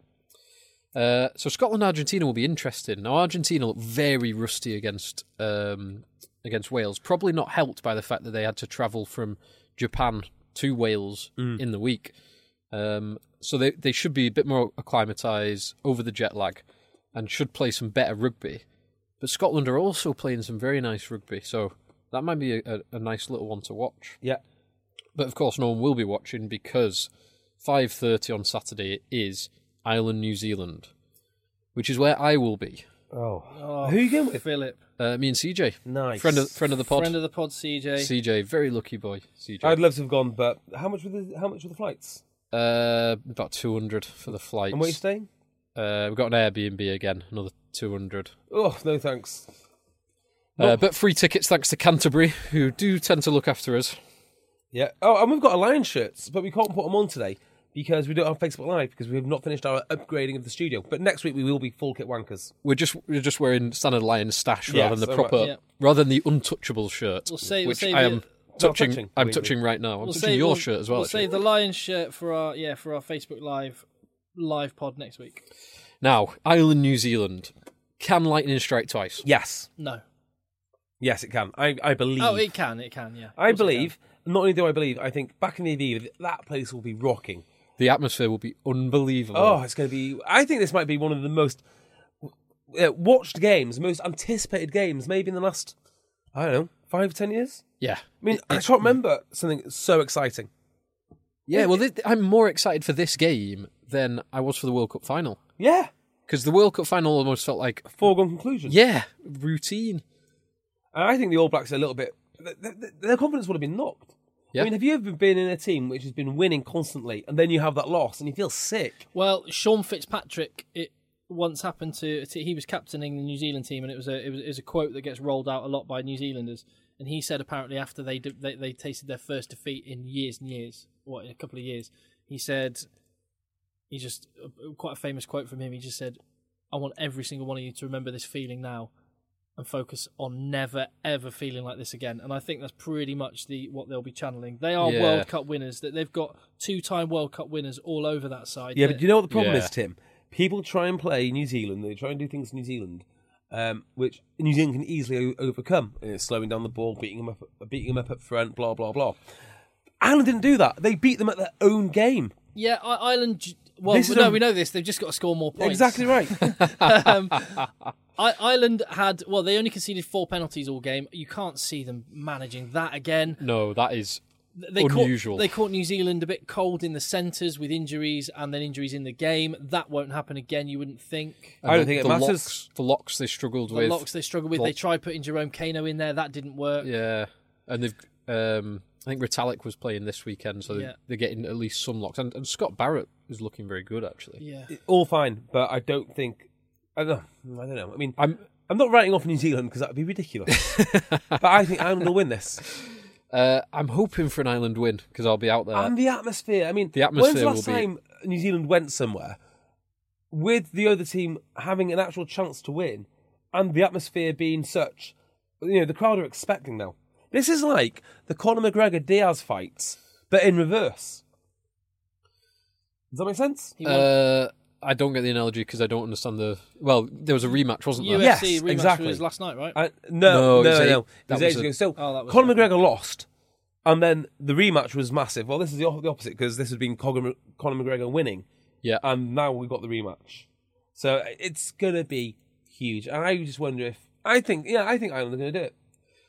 Uh, so Scotland-Argentina will be interesting. Now, Argentina look very rusty against um, against Wales. Probably not helped by the fact that they had to travel from Japan to Wales Mm. in the week. Um, so they, they should be a bit more acclimatised over the jet lag and should play some better rugby. But Scotland are also playing some very nice rugby, so that might be a, a, a nice little one to watch. Yeah. But of course, no one will be watching because five thirty on Saturday is Ireland, New Zealand, which is where I will be. Oh. oh, Who are you going with? Philip. Uh, me and C J. Nice. Friend of, friend of the pod. Friend of the pod, C J. C J, very lucky boy, C J. I'd love to have gone, but how much were the how much were the flights? Uh, about two hundred for the flights. And where are you staying? Uh, we've got an Airbnb again, another two hundred. Oh, no thanks. Uh, but free tickets thanks to Canterbury, who do tend to look after us. Yeah. Oh, and we've got Lions shirts, but we can't put them on today because we don't have Facebook Live because we have not finished our upgrading of the studio. But next week we will be full kit wankers. We're just we're just wearing standard Lions stash Yeah, rather than the so proper, much. Yeah. rather than the untouchable shirt, We'll say- we'll which save I it- am Not touching. touching, I'm believe touching me. right now. I'm We'll touching save- your we'll- shirt as well. We'll actually. save the Lions shirt for our yeah for our Facebook Live live pod next week. Now, Ireland, New Zealand. Can lightning strike twice? Yes. No. Yes, it can. I, I believe. Oh, it can. It can. Yeah. I Of course it believe. Not only do I believe, I think back in the Aviva, that place will be rocking. The atmosphere will be unbelievable. Oh, it's going to be. I think this might be one of the most uh, watched games, most anticipated games, maybe in the last, I don't know, five, ten years. Yeah. I mean, I can't remember something so exciting. Yeah, well, this, I'm more excited for this game than I was for the World Cup final. Yeah. Because the World Cup final almost felt like... Foregone conclusion. Yeah, routine. And I think the All Blacks are a little bit... Their, their confidence would have been knocked. Yeah. I mean, have you ever been in a team which has been winning constantly and then you have that loss and you feel sick? Well, Sean Fitzpatrick, it once happened to... He was captaining the New Zealand team, and it was a it was, it was a quote that gets rolled out a lot by New Zealanders. And he said apparently after they they, they tasted their first defeat in years and years, what, in a couple of years, he said... He just... Quite a famous quote from him. He just said, I want every single one of you to remember this feeling now and focus on never, ever feeling like this again. And I think that's pretty much the what they'll be channeling. They are Yeah. World Cup winners. That They've got two-time World Cup winners all over that side. Yeah, They- but do you know what the problem Yeah. is, Tim? People try and play New Zealand. They try and do things in New Zealand, um, which New Zealand can easily o- overcome. Uh, slowing down the ball, beating them up, beating them up up front, blah blah blah. Ireland didn't do that. They beat them at their own game. Yeah, I- Ireland... j- Well, This is no, a- we know this. They've just got to score more points. Exactly right. um, I- Ireland had... Well, they only conceded four penalties all game. You can't see them managing that again. No, that is They unusual. Caught, they caught New Zealand a bit cold in the centres with injuries and then injuries in the game. That won't happen again, you wouldn't think. And I don't the, think it the matters. Locks, the locks they struggled The with. locks they struggled with. Lock- They tried putting Jerome Kano in there. That didn't work. Yeah, and they've... Um, I think Ritalik was playing this weekend, so Yeah. they're, they're getting at least some locks. And, and Scott Barrett is looking very good, actually. Yeah. All fine, but I don't think. I don't know. I don't know. I mean, I'm I'm not writing off New Zealand because that would be ridiculous. But I think Ireland will win this. uh, I'm hoping for an Ireland win because I'll be out there. And the atmosphere. I mean, The atmosphere when's the last will be- time New Zealand went somewhere with the other team having an actual chance to win and the atmosphere being such? You know, the crowd are expecting now. This is like the Conor McGregor Diaz fights, but in reverse. Does that make sense? He won Uh, I don't get the analogy because I don't understand the. Well, there was a rematch, wasn't there? U F C Yes, rematch exactly. was last night, right? I, No, no, no, it no, was no. eight- It was that ages was a- ago. So Oh, that was Conor okay. McGregor lost, and then the rematch was massive. Well, this is the, op- the opposite because this has been Conor, Conor McGregor winning, Yeah. and now we've got the rematch. So it's gonna be huge. And I just wonder if I think, yeah, I think Ireland are gonna do it.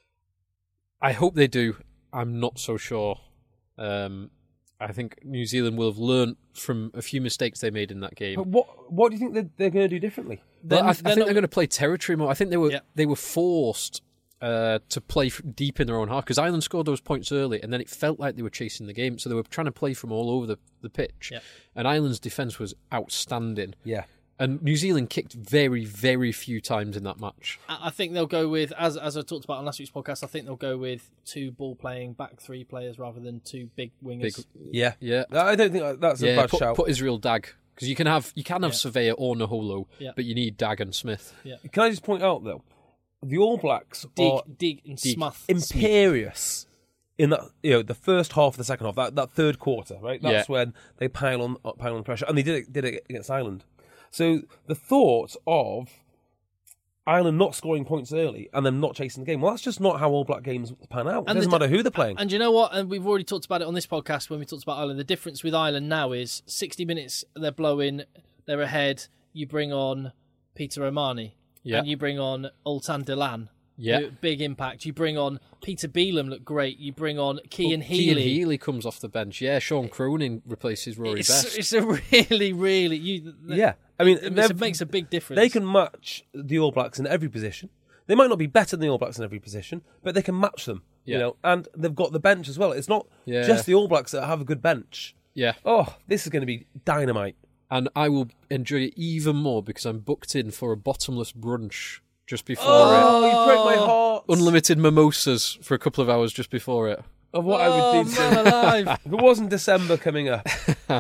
I hope they do. I'm not so sure. Um, I think New Zealand will have learnt from a few mistakes they made in that game. But what what do you think they're, they're gonna do differently? Well, Then- I, I they're think not- they're going to play territory more. I think they were Yeah. they were forced uh, to play f- deep in their own half because Ireland scored those points early, and then it felt like they were chasing the game. So they were trying to play from all over the, the pitch. Yeah. And Ireland's defence was outstanding. Yeah. And New Zealand kicked very, very few times in that match. I I think they'll go with, as as I talked about on last week's podcast, I think they'll go with two ball-playing back three players rather than two big wingers. Big, Yeah, yeah, I don't think that's a yeah. bad Put, shout. put Israel Dag because you can have you can have Yeah. Surveyor or Naholo, Yeah. but you need Dag and Smith. Can I just point out though, the All Blacks Dig, are dig, and Dig. Smuth. imperious in that, you know, the first half of the second half, that, that third quarter, right? That's Yeah. when they pile on pile on pressure, and they did it did it against Ireland. So the thought of Ireland not scoring points early and them not chasing the game, well, that's just not how All Black games pan out. It And doesn't the- matter who they're playing. And you know what? And we've already talked about it on this podcast when we talked about Ireland. The difference with Ireland now is sixty minutes, they're blowing, they're ahead. You bring on Peter O'Mahony. Yeah. And you bring on Ultan Delan. Yeah. who- Big impact. You bring on Peter Beelum, looked great. You bring on Kean Kean Healy. Healy comes off the bench. Yeah, Sean Cronin replaces Rory It's, Best. it's a really, really... You, yeah, I mean, It they're- makes a big difference. They can match the All Blacks in every position. They might not be better than the All Blacks in every position, but they can match them. Yeah. You know, and they've got the bench as well. It's not Yeah. just the All Blacks that have a good bench. Yeah. Oh, this is going to be dynamite. And I will enjoy it even more because I'm booked in for a bottomless brunch just before Oh, you break my heart. it. Unlimited mimosas for a couple of hours just before it. Of what oh, I would do. man To, alive. if it wasn't December coming up,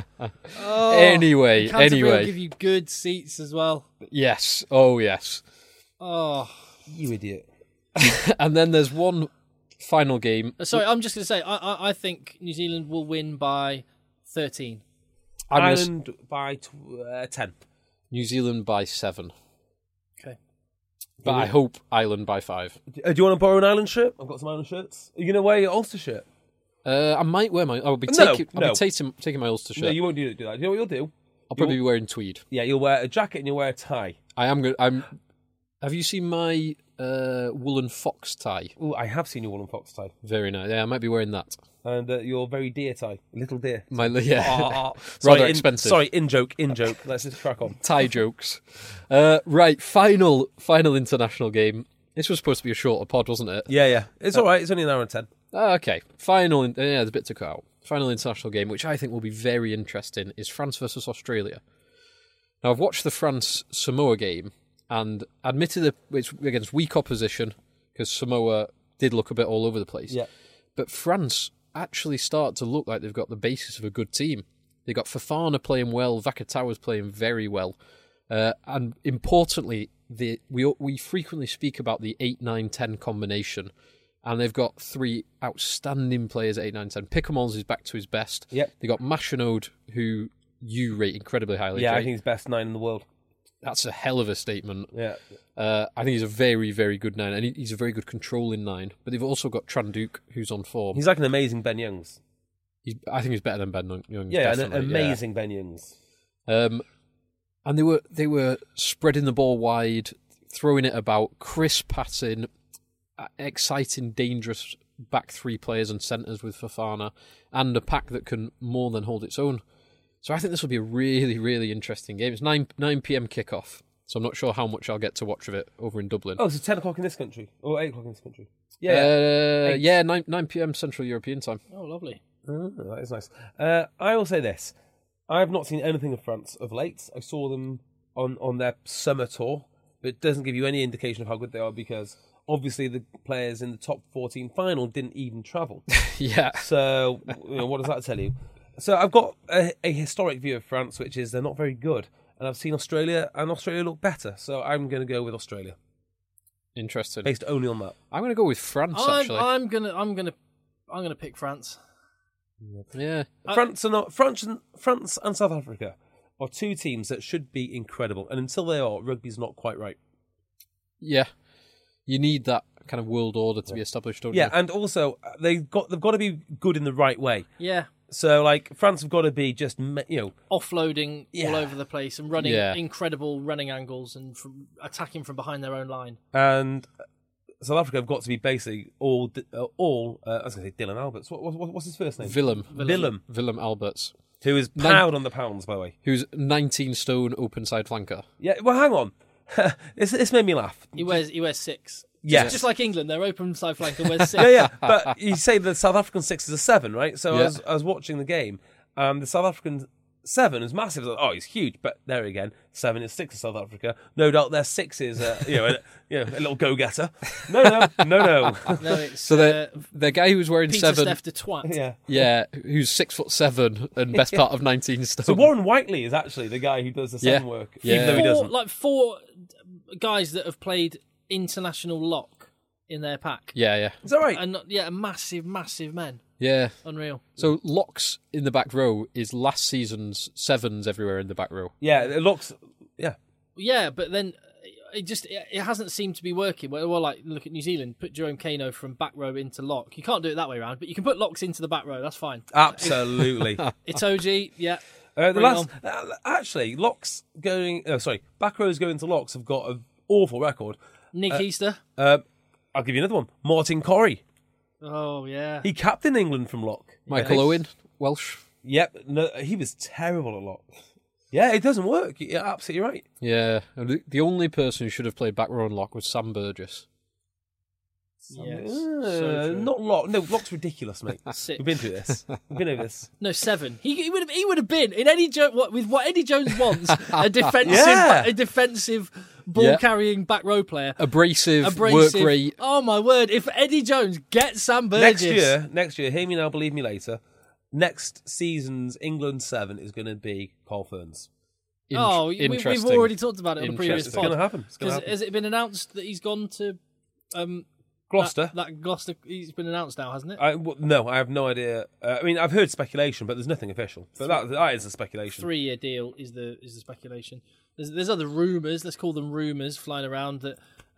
Oh, Anyway, Canterbury will anyway. give you good seats as well. Yes. Oh, yes. Oh, you idiot. And then there's one final game. sorry. I'm just going to say, I, I, I think New Zealand will win by thirteen. I'm gonna s- Ireland by tw- uh, ten. New Zealand by seven. Okay. But I hope Ireland by five. Uh, do you want to borrow an Ireland shirt? I've got some Ireland shirts. Are you going to wear your Ulster shirt? Uh, I might wear my. I'll be No, taking. I'll no. be taking, taking my Ulster shirt. No, you won't do, do that. You know what you'll do? I'll probably be wearing tweed. Yeah, you'll wear a jacket and you'll wear a tie. I am going. I'm. Have you seen my uh, woolen fox tie? Oh, I have seen your woolen fox tie. Very nice. Yeah, I might be wearing that. And uh, your very dear tie. Little dear. My yeah, Ah, rather sorry, in- expensive. Sorry, in joke, in joke. Let's just crack on. Tie jokes. Uh, right, final final international game. This was supposed to be a shorter pod, wasn't it? Yeah, yeah. It's all right. It's only an hour and ten. Uh, okay, final. In- yeah, there's a bit to cut out. Final international game, which I think will be very interesting, is France versus Australia. Now, I've watched the France-Samoa game, and admittedly it's against weak opposition, because Samoa did look a bit all over the place. Yeah. But France actually start to look like they've got the basis of a good team. They got Fofana playing well, Vakatawa's playing very well, uh, and importantly, the, we we frequently speak about the eight nine ten combination, and they've got three outstanding players at eight nine ten. Picamons is back to his best. Yep. They got Machinode, who you rate incredibly highly. Yeah, Jay. I think he's best nine in the world. That's a hell of a statement. Yeah. Uh, I think he's a very, very good nine, and he- he's a very good controlling nine. But they've also got Tranduc, who's on form. He's like an amazing Ben Youngs. He's, I think he's better than Ben Youngs. Yeah, an definitely, amazing Ben Youngs. yeah. Um, and they were they were spreading the ball wide, throwing it about, crisp passing, uh, exciting, dangerous back three players and centres with Fofana, and a pack that can more than hold its own. So I think this will be a really, really interesting game. It's nine p.m. kickoff, so I'm not sure how much I'll get to watch of it over in Dublin. Oh, it's ten o'clock in this country. Or eight o'clock in this country. Yeah, yeah. uh, yeah, nine nine p.m. Central European time. Oh, lovely. Oh, that is nice. Uh, I will say this. I have not seen anything of France of late. I saw them on, on their summer tour, but it doesn't give you any indication of how good they are because obviously the players in the top fourteen final didn't even travel. Yeah. So, you know, what does that tell you? So I've got a, a historic view of France, which is they're not very good. And I've seen Australia, and Australia look better. So I'm going to go with Australia, Interesting. based only on that. I'm going to go with France, I'm, actually. I'm gonna, I'm gonna, I'm gonna pick France. Yeah. France are not France and France and South Africa are two teams that should be incredible, and until they are, rugby's not quite right. Yeah. You need that kind of world order to be established, don't Yeah, you? and also uh, they've got they've got to be good in the right way. Yeah, So like France have got to be just me- you know offloading Yeah. all over the place and running Yeah. incredible running angles and from attacking from behind their own line. and South Africa have got to be basically all di- uh, all uh, I was going to say Dylan Alberts. What, what, what's his first name? Willem. Willem, Willem Alberts, who is Nin- pound on the pounds, by the way. who's nineteen stone open side flanker. Yeah, well, hang on. this, this made me laugh. He wears, he wears six. Yes. Just, just like England, their open side flanker wears six. Yeah, yeah. But you say the South African six is a seven, right? So I, Yeah. was, I was watching the game. Um, the South African seven is massive. I was like, oh, he's huge. But there again, seven is six in South Africa. No doubt their six is uh, you know a, you know a little go getter. No, no, no, no. No, it's So the uh, the guy who's wearing Peter seven, Steph de Twat. yeah. yeah, who's six foot seven and best part of nineteen stone. So Warren Whiteley is actually the guy who does the seven Yeah. work, Yeah. even though he Four, doesn't. like four guys that have played international lock in their pack. Yeah, yeah, Is that right? And not- yeah, massive, massive men. yeah. Unreal. So locks in the back row is last season's sevens everywhere in the back row. Yeah, it looks. Yeah, Yeah, but then it just it, it hasn't seemed to be working. Well, well, like look at New Zealand, put Jerome Kano from back row into lock. You can't do it that way around, but you can put locks into the back row. That's fine. absolutely. It's O G, yeah. Uh, the Bring last, it uh, actually, locks going. Oh, sorry, back rows going to locks have got an awful record. Nick Easter. Uh, I'll give you another one. Martin Corrie. Oh yeah. He captained England from lock. Michael Yeah. Owen, Welsh. Yep. No, he was terrible at lock. Yeah, it doesn't work. You're absolutely right. Yeah, and the, the only person who should have played back row and lock was Sam Burgess. Yes. Uh, So true. not lock. No, lock's ridiculous, mate. Six. We've been through this. We've been over this. No, seven. He, he would have. He would have been in Eddie jo- what, with what Eddie Jones wants. A defensive, Yeah. a defensive ball Yeah. carrying back row player. Abrasive, Abrasive. work rate. Oh my word! If Eddie Jones gets Sam Burgess Next year, next year, hear me now, believe me later. Next season's England seven is going to be Carl Ferns. In- oh, we, we've interesting. already talked about it on the previous It's pod. going to happen. It's going to Because happen. has it been announced that he's gone to um, Gloucester. That, that Gloucester, he's been announced now, hasn't it? I, well, no, I have no idea. Uh, I mean, I've heard speculation, but there's nothing official. But that, that is a speculation. Three-year deal is the is the speculation. There's there's other rumours. Let's call them rumours flying around that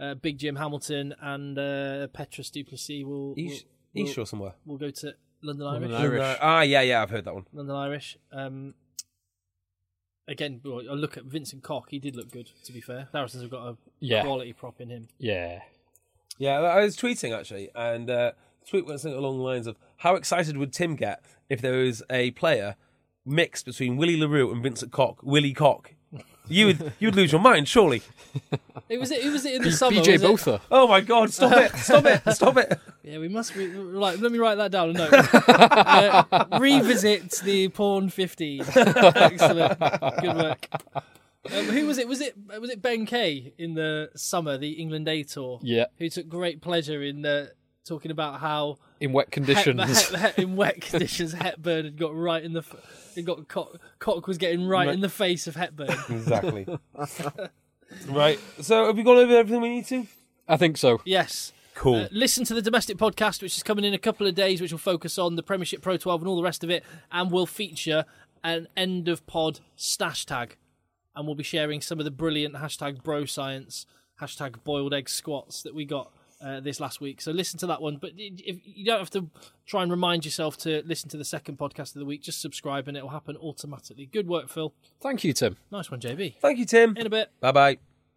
uh, Big Jim Hamilton and uh, Petrus Duplessis will, East, will, East or somewhere. will go to London London Irish. Irish. Ah, yeah, yeah, I've heard that one. London Irish. Um, again, well, I look at Vincent Koch. He did look good, to be fair. Saracens have got a Yeah. quality prop in him. Yeah. Yeah, I was tweeting actually, and uh, the tweet went something along the lines of, how excited would Tim get if there was a player mixed between Willie LaRue and Vincent Koch, Willie Koch? You would you would lose your mind, surely. It was it. It was it in the B- summer. B J was it? Botha. Oh my God, stop it, stop it, stop it. Yeah, we must. Re- like, let me write that down. No, uh, revisit the Porn fifteen. Excellent, good work. Um, who was it? Was it was it Ben Kay in the summer, the England A tour? Yeah. Who took great pleasure in uh, talking about how In wet conditions. Hep- Hep- in wet conditions, Hepburn had got right in the. F- it got Cock, Cock was getting right in the face of Hepburn. Exactly. Right. So have we gone over everything we need to? I think so. Yes. Cool. Uh, listen to the Domestic Podcast, which is coming in a couple of days, which will focus on the Premiership Pro twelve and all the rest of it, and will feature an end of pod stash tag. And we'll be sharing some of the brilliant hashtag bro science, hashtag boiled egg squats that we got uh, this last week. So listen to that one. But if you don't have to try and remind yourself to listen to the second podcast of the week, just subscribe and it will happen automatically. Good work, Phil. Thank you, Tim. Nice one, J B. Thank you, Tim. In a bit. Bye-bye.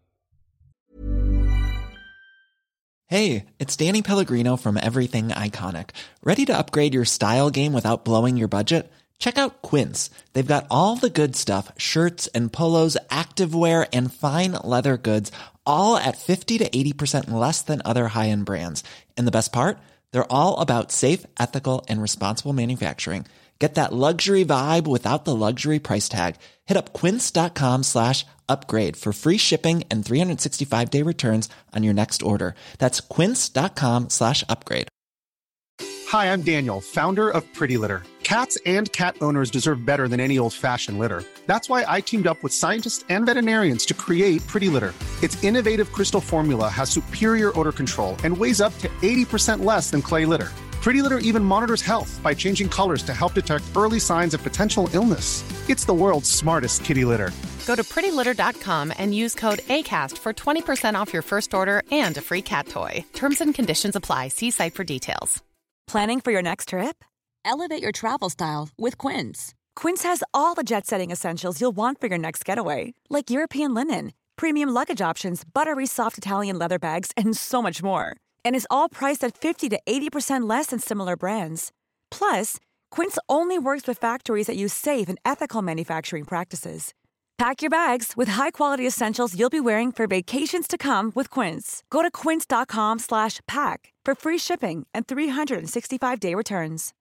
Hey, it's Danny Pellegrino from Everything Iconic. Ready to upgrade your style game without blowing your budget? Check out Quince. They've got all the good stuff, shirts and polos, activewear, and fine leather goods, all at fifty to eighty percent less than other high-end brands. And the best part? They're all about safe, ethical, and responsible manufacturing. Get that luxury vibe without the luxury price tag. Hit up quince.com slash upgrade for free shipping and three sixty-five day returns on your next order. That's quince.com slash upgrade. Hi, I'm Daniel, founder of Pretty Litter. Cats and cat owners deserve better than any old-fashioned litter. That's why I teamed up with scientists and veterinarians to create Pretty Litter. Its innovative crystal formula has superior odor control and weighs up to eighty percent less than clay litter. Pretty Litter even monitors health by changing colors to help detect early signs of potential illness. It's the world's smartest kitty litter. Go to pretty litter dot com and use code ACAST for twenty percent off your first order and a free cat toy. Terms and conditions apply. See site for details. Planning for your next trip? Elevate your travel style with Quince. Quince has all the jet-setting essentials you'll want for your next getaway, like European linen, premium luggage options, buttery soft Italian leather bags, and so much more. And is all priced at fifty to eighty percent less than similar brands. Plus, Quince only works with factories that use safe and ethical manufacturing practices. Pack your bags with high-quality essentials you'll be wearing for vacations to come with Quince. Go to quince.com slash pack for free shipping and three sixty-five day returns.